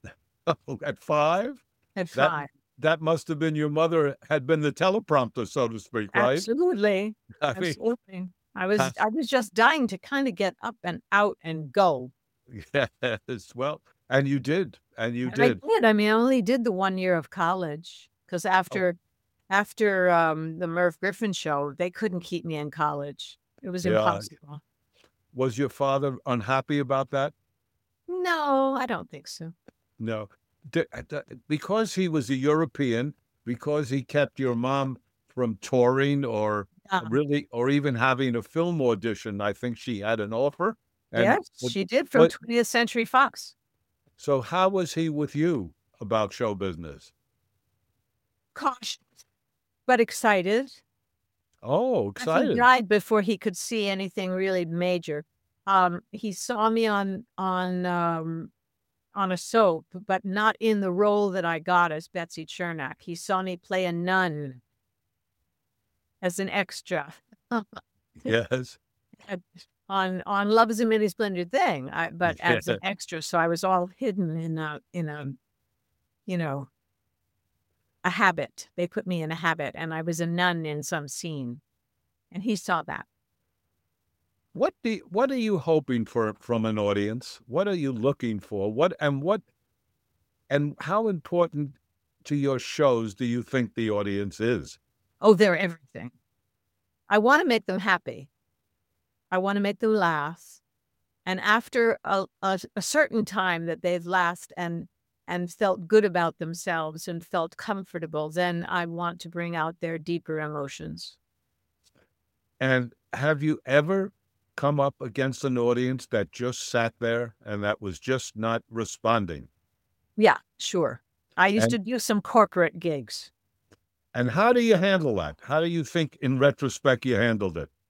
at five, At that five. that must have been your mother had been the teleprompter, so to speak, right? Absolutely. I mean, Absolutely. I was that's- I was just dying to kind of get up and out and go. yes. Well, and you did, and you And I did. did. I mean, I only did the one year of college because Oh, after after um, the Merv Griffin show, they couldn't keep me in college. It was yeah. impossible. Was your father unhappy about that? No, I don't think so. No. D- uh, d- because he was a European, because he kept your mom from touring or Um, really, or even having a film audition. I think she had an offer. And yes, what, she did from what, twentieth Century Fox. so how was he with you about show business? Cautious, but excited. Oh, But he excited. died before he could see anything really major. Um, he saw me on on um, on a soap, but not in the role that I got as Betsy Chernak. He saw me play a nun as an extra Yes. at- on on Love's a Many Splendid Thing, I, but Yeah. as an extra. So I was all hidden in a in a you know a habit. They put me in a habit, and I was a nun in some scene, and he saw that. What do you- what are you hoping for from an audience? What are you looking for? What and what and how important to your shows do you think the audience is? Oh, they're everything. I want to make them happy. I want to make them laugh. And after a, a, a certain time that they've laughed and and felt good about themselves and felt comfortable, then I want to bring out their deeper emotions. And have you ever come up against an audience that just sat there and that was just not responding? Yeah, sure. I used And to do some corporate gigs. and how do you handle that? How do you think in retrospect you handled it?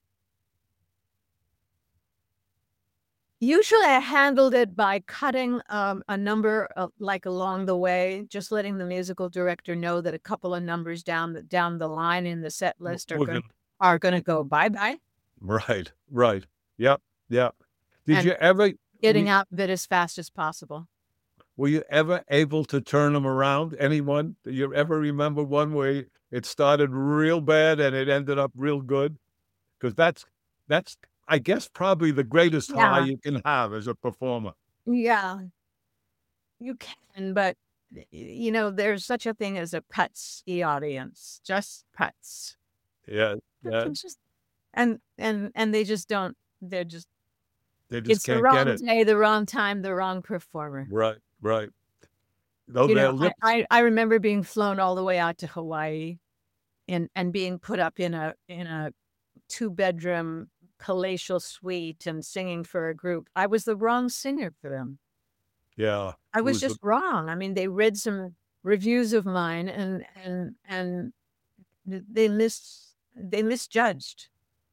Usually I handled it by cutting um, a number of, like along the way, just letting the musical director know that a couple of numbers down the down the line in the set W- list are We're going gonna, are going to go bye-bye, right, right. Yep, yep. Did and you ever getting we out of it as fast as possible. were you ever able to turn them around? Anyone? Do you ever remember one where it started real bad and it ended up real good? Because that's that's I guess probably the greatest high Yeah, you can have as a performer. yeah, you can, but y- you know, there's such a thing as a putsy audience, just putz. Yeah, yeah. It's just and and and they just don't. They're just They just it's the can't get wrong it. day, the wrong time, the wrong performer. Right, right. Though You their know, I, lips, I I remember being flown all the way out to Hawaii and and being put up in a in a two bedroom palatial suite and singing for a group. I was the wrong singer for them. yeah, I it was was the just wrong. I mean, they read some reviews of mine and and and th- they mis they misjudged.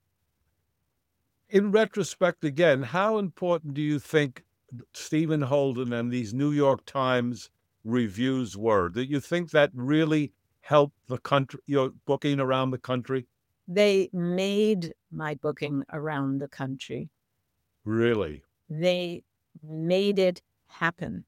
in retrospect again, how important do you think Stephen Holden and these New York Times reviews were? Do you think that really helped the country, your booking around the country? They made my booking around the country. Really? They made it happen.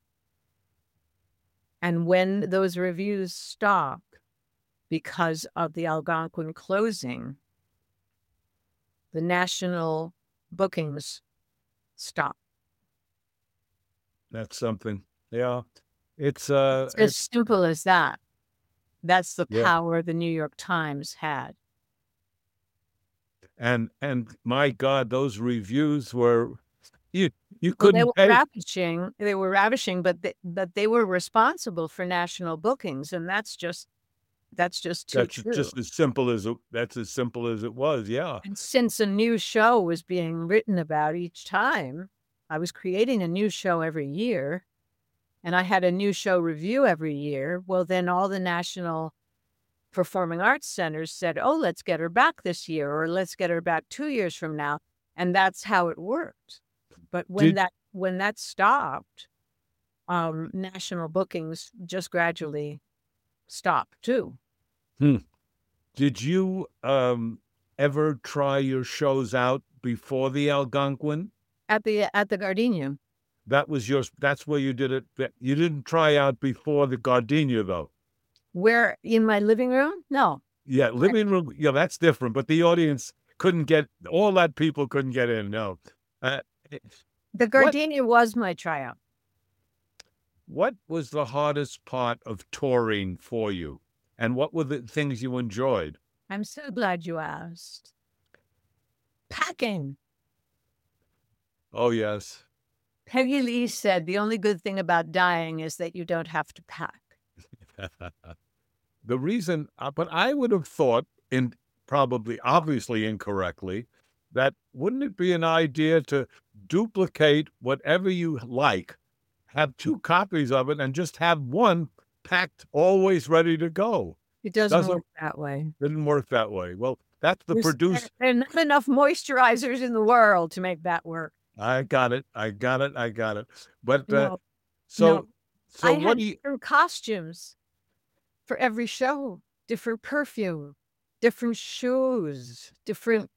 And when those reviews stopped because of the Algonquin closing, the national bookings stopped. That's something. Yeah. It's uh It's as it's simple as that. That's the yeah. power the New York Times had. And and my God, those reviews were you you Well, they couldn't were pay. ravishing. They were ravishing, but they, but they were responsible for national bookings, and that's just that's just too That's true. just as simple as it that's as simple as it was, yeah. And since a new show was being written about each time, I was creating a new show every year, and I had a new show review every year. Well, then all the national performing arts centers said, "Oh, let's get her back this year, or let's get her back two years from now," and that's how it worked. But when Did that when that stopped, um, national bookings just gradually stopped too. Hmm. Did you um, ever try your shows out before the Algonquin? At the at the Gardenia. That was yours. That's where you did it. But you didn't try out before the Gardenia, though. Where in my living room? No. Yeah, living room. Yeah, that's different. But the audience couldn't get all that. People couldn't get in. No. Uh, The what Gardenia was my tryout. What was the hardest part of touring for you, and what were the things you enjoyed? I'm so glad you asked. Packing. Oh yes. Peggy Lee said the only good thing about dying is that you don't have to pack. The reason, uh, but I would have thought, in probably obviously incorrectly, that wouldn't it be an idea to duplicate whatever you like, have two copies of it, and just have one packed, always ready to go? It doesn't Doesn't work that way. didn't work that way. Well, that's the There's, there, produce. there are not enough moisturizers in the world to make that work. I got it. I got it. I got it. But uh, No, so, no. so I what had do you? different costumes for every show, different perfume, different shoes, different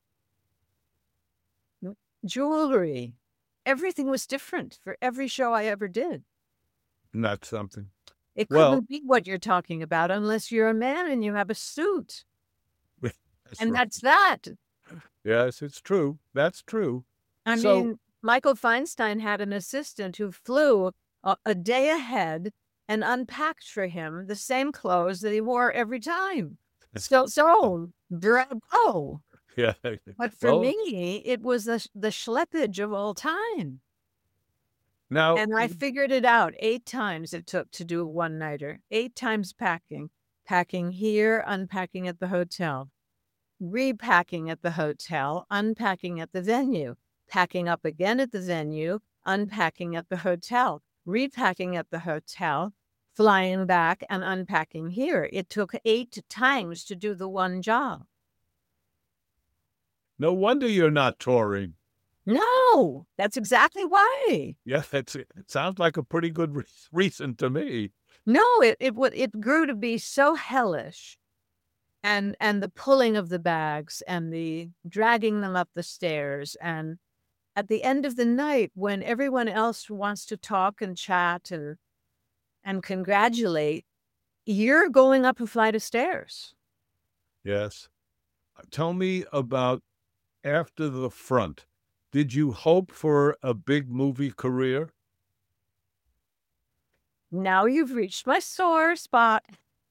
jewelry. Everything was different for every show I ever did. Not something. It Well, couldn't be what you're talking about unless you're a man and you have a suit. that's And right. that's that. Yes, it's true. That's true. I So, mean, Michael Feinstein had an assistant who flew a, a day ahead and unpacked for him the same clothes that he wore every time. So, so bravo. yeah. But for Well, me, it was the, the schleppage of all time. now, And I figured it out. Eight times it took to do a one-nighter. Eight times packing. Packing here, unpacking at the hotel. Repacking at the hotel, unpacking at the venue. Packing up again at the venue, unpacking at the hotel. Repacking at the hotel, flying back and unpacking here. It took eight times to do the one job. no wonder you're not touring. No, that's exactly why. Yeah, that's it. Sounds like a pretty good re- reason to me. No, it it would it grew to be so hellish, and and the pulling of the bags and the dragging them up the stairs, and at the end of the night when everyone else wants to talk and chat and and congratulate, you're going up a flight of stairs. Yes. Tell me about after the front. Did you hope for a big movie career? Now you've reached my sore spot.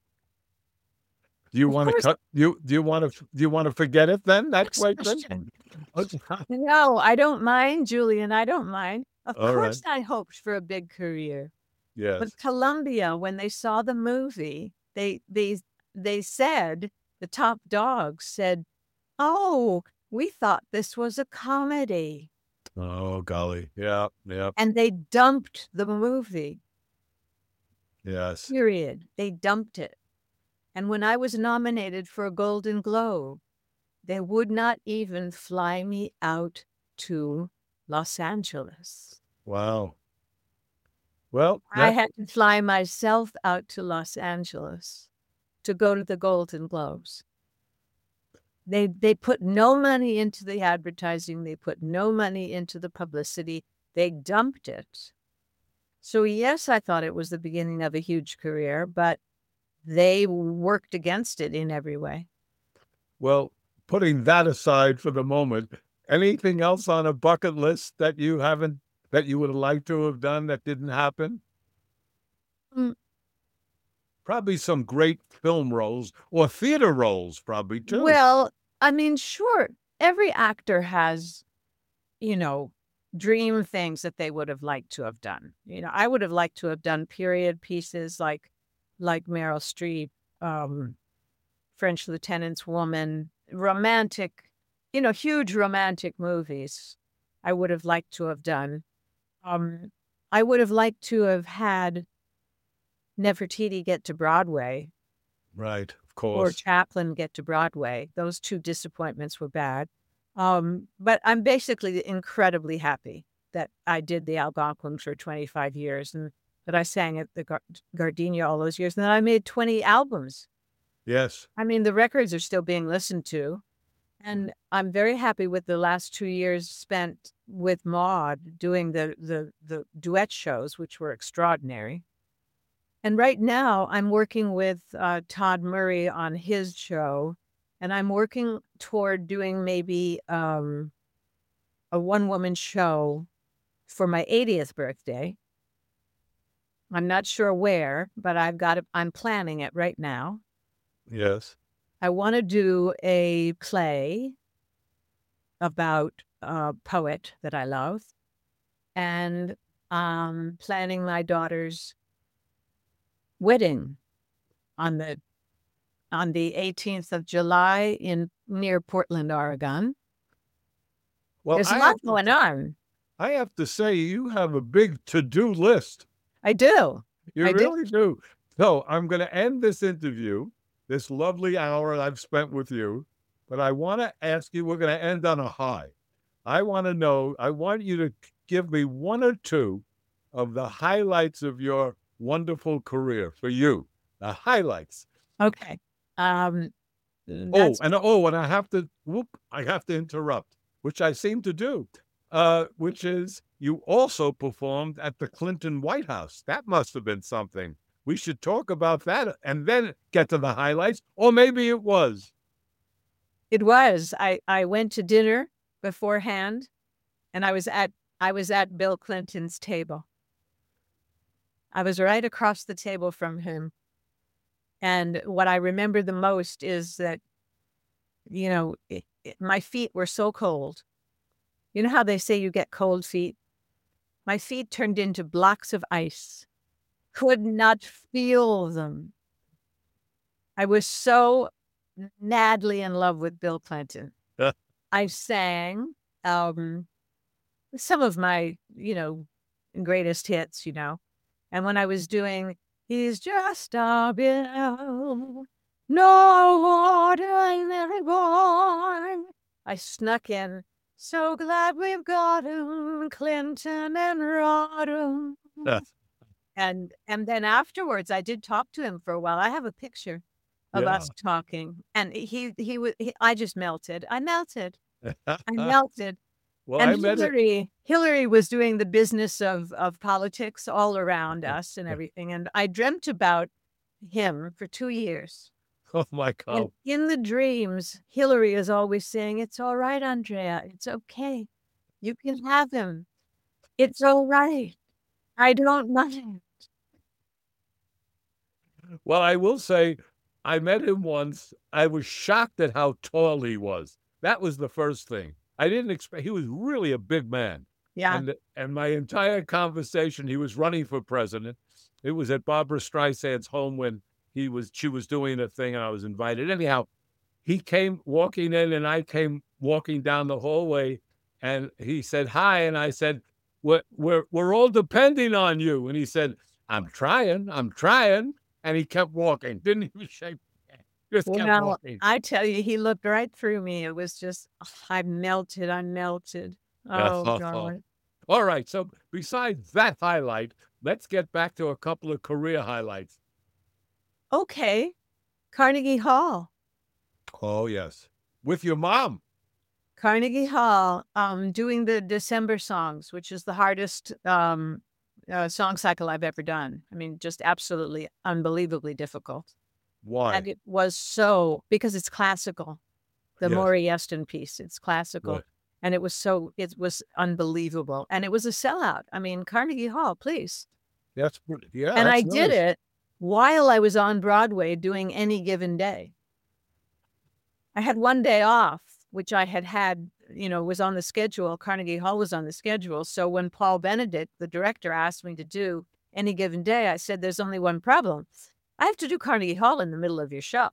Do you Of want to course, cut? You do you want to do you want to forget it then? That next question. question. Okay. No, I don't mind, Julian. I don't mind. Of All right. course, I hoped for a big career. Yes. But Columbia, when they saw the movie, they they they said, the top dogs said, "Oh, we thought this was a comedy." Oh golly. Yeah. Yeah. And they dumped the movie. Yes. Period. They dumped it. And when I was nominated for a Golden Globe, they would not even fly me out to Los Angeles. Wow. Well, I that had to fly myself out to Los Angeles to go to the Golden Globes. They they put no money into the advertising. They put no money into the publicity. They dumped it. So yes, I thought it was the beginning of a huge career, but they worked against it in every way. well, putting that aside for the moment, anything else on a bucket list that you haven't that you would like to have done that didn't happen? Mm, Probably some great film roles or theater roles, probably too. Well, I mean, sure, every actor has, you know, dream things that they would have liked to have done. You know, I would have liked to have done period pieces like like Meryl Streep, um, French Lieutenant's Woman, romantic, you know, huge romantic movies. I would have liked to have done. Um, I would have liked to have had Nefertiti get to Broadway Right, of or course. Chaplin get to Broadway. Those two disappointments were bad. Um, but I'm basically incredibly happy that I did the Algonquin for twenty-five years and that I sang at the Gar- Gardenia all those years. And then I made twenty albums. Yes. I mean, the records are still being listened to. And I'm very happy with the last two years spent with Maude doing the the the duet shows, which were extraordinary. And right now, I'm working with uh, Todd Murray on his show, and I'm working toward doing maybe um, a one-woman show for my eightieth birthday. I'm not sure where, but I've got it. I'm planning it right now. Yes. I want to do a play about a poet that I love, and um, planning my daughter's wedding on the on the eighteenth of July in near Portland, Oregon. Well, There's a I lot have, to, going on. I have to say, you have a big to-do list. I do. You I do. really do. So I'm going to end this interview, this lovely hour I've spent with you, but I want to ask you, we're going to end on a high. I want to know, I want you to give me one or two of the highlights of your wonderful career for you, the highlights. Okay. Um, Oh, that's and oh, and I have to, whoop, I have to interrupt, which I seem to do, uh, which is you also performed at the Clinton White House. That must have been something. We should talk about that and then get to the highlights, or maybe it was. it was. I I went to dinner beforehand, and I was at I was at Bill Clinton's table. I was right across the table from him. And what I remember the most is that, you know, it, it, my feet were so cold. You know how they say you get cold feet? My feet turned into blocks of ice. Could not feel them. I was so madly in love with Bill Clinton. I sang um, some of my, you know, greatest hits, you know. And when I was doing He's Just a Bill, no ordinary boy, I snuck in, so glad we've got him, Clinton and Rodham. and and then afterwards, I did talk to him for a while. I have a picture of Yeah. us talking, and he he was. I just melted. I melted. I melted. Well, I And met it. Hillary, Hillary was doing the business of of politics all around us and everything. And I dreamt about him for two years. Oh, my And God. in the dreams, Hillary is always saying, "It's all right, Andrea. It's okay. You can have him. It's all right. I don't mind." Well, I will say, I met him once. I was shocked at how tall he was. That was the first thing. I didn't expect, he was really a big man. Yeah. And, and my entire conversation, he was running for president. It was at Barbara Streisand's home when he was, she was doing a thing and I was invited. Anyhow, he came walking in and I came walking down the hallway and he said, "Hi." And I said, we're, we're, we're all depending on you. And he said, "I'm trying, I'm trying." And he kept walking, didn't even shake. Just kept Well, walking. I tell you, he looked right through me. It was just, I melted. I melted. Oh, God. All right. So besides that highlight, let's get back to a couple of career highlights. Okay. Carnegie Hall. Oh, yes. With your mom. Carnegie Hall, um, doing the December songs, which is the hardest um, uh, song cycle I've ever done. I mean, just absolutely unbelievably difficult. Why? And it was so, because it's classical. The Yes. Maury Yeston piece, it's classical. Right. And it was so, it was unbelievable. And it was a sellout. I mean, Carnegie Hall, please. That's pretty, yeah. And I that's did nice. it while I was on Broadway doing Any Given Day. I had one day off, which I had had, you know, was on the schedule. Carnegie Hall was on the schedule. So when Paul Benedict, the director, asked me to do Any Given Day, I said, "There's only one problem. I have to do Carnegie Hall in the middle of your show."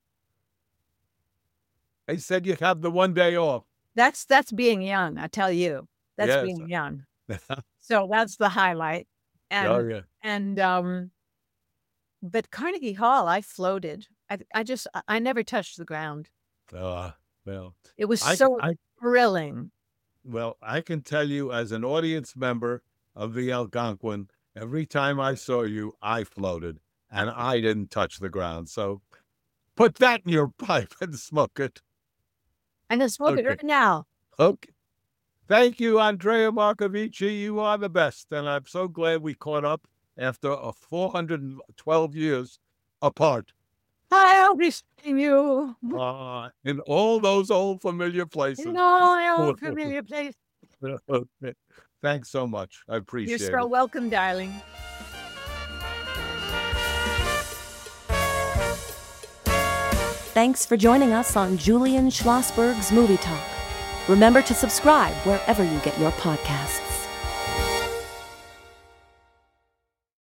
They said you have the one day off. That's that's being young, I tell you. That's Yes. being young. So that's the highlight. And Oh, yeah. and um but Carnegie Hall, I floated. I I just I- I never touched the ground. Uh, well, It was I, so I, thrilling. well, I can tell you as an audience member of the Algonquin, every time I saw you, I floated and I didn't touch the ground. So Put that in your pipe and smoke it. I'm going to smoke Okay. it right now. Okay. Thank you, Andrea Marcovici. You are the best. And I'm so glad we caught up after a four hundred twelve years apart. I'll be seeing you Uh, in all those old familiar places. in all your familiar place. Thanks so much. I appreciate You're so it. welcome, darling. Thanks for joining us on Julian Schlossberg's Movie Talk. Remember to subscribe wherever you get your podcasts.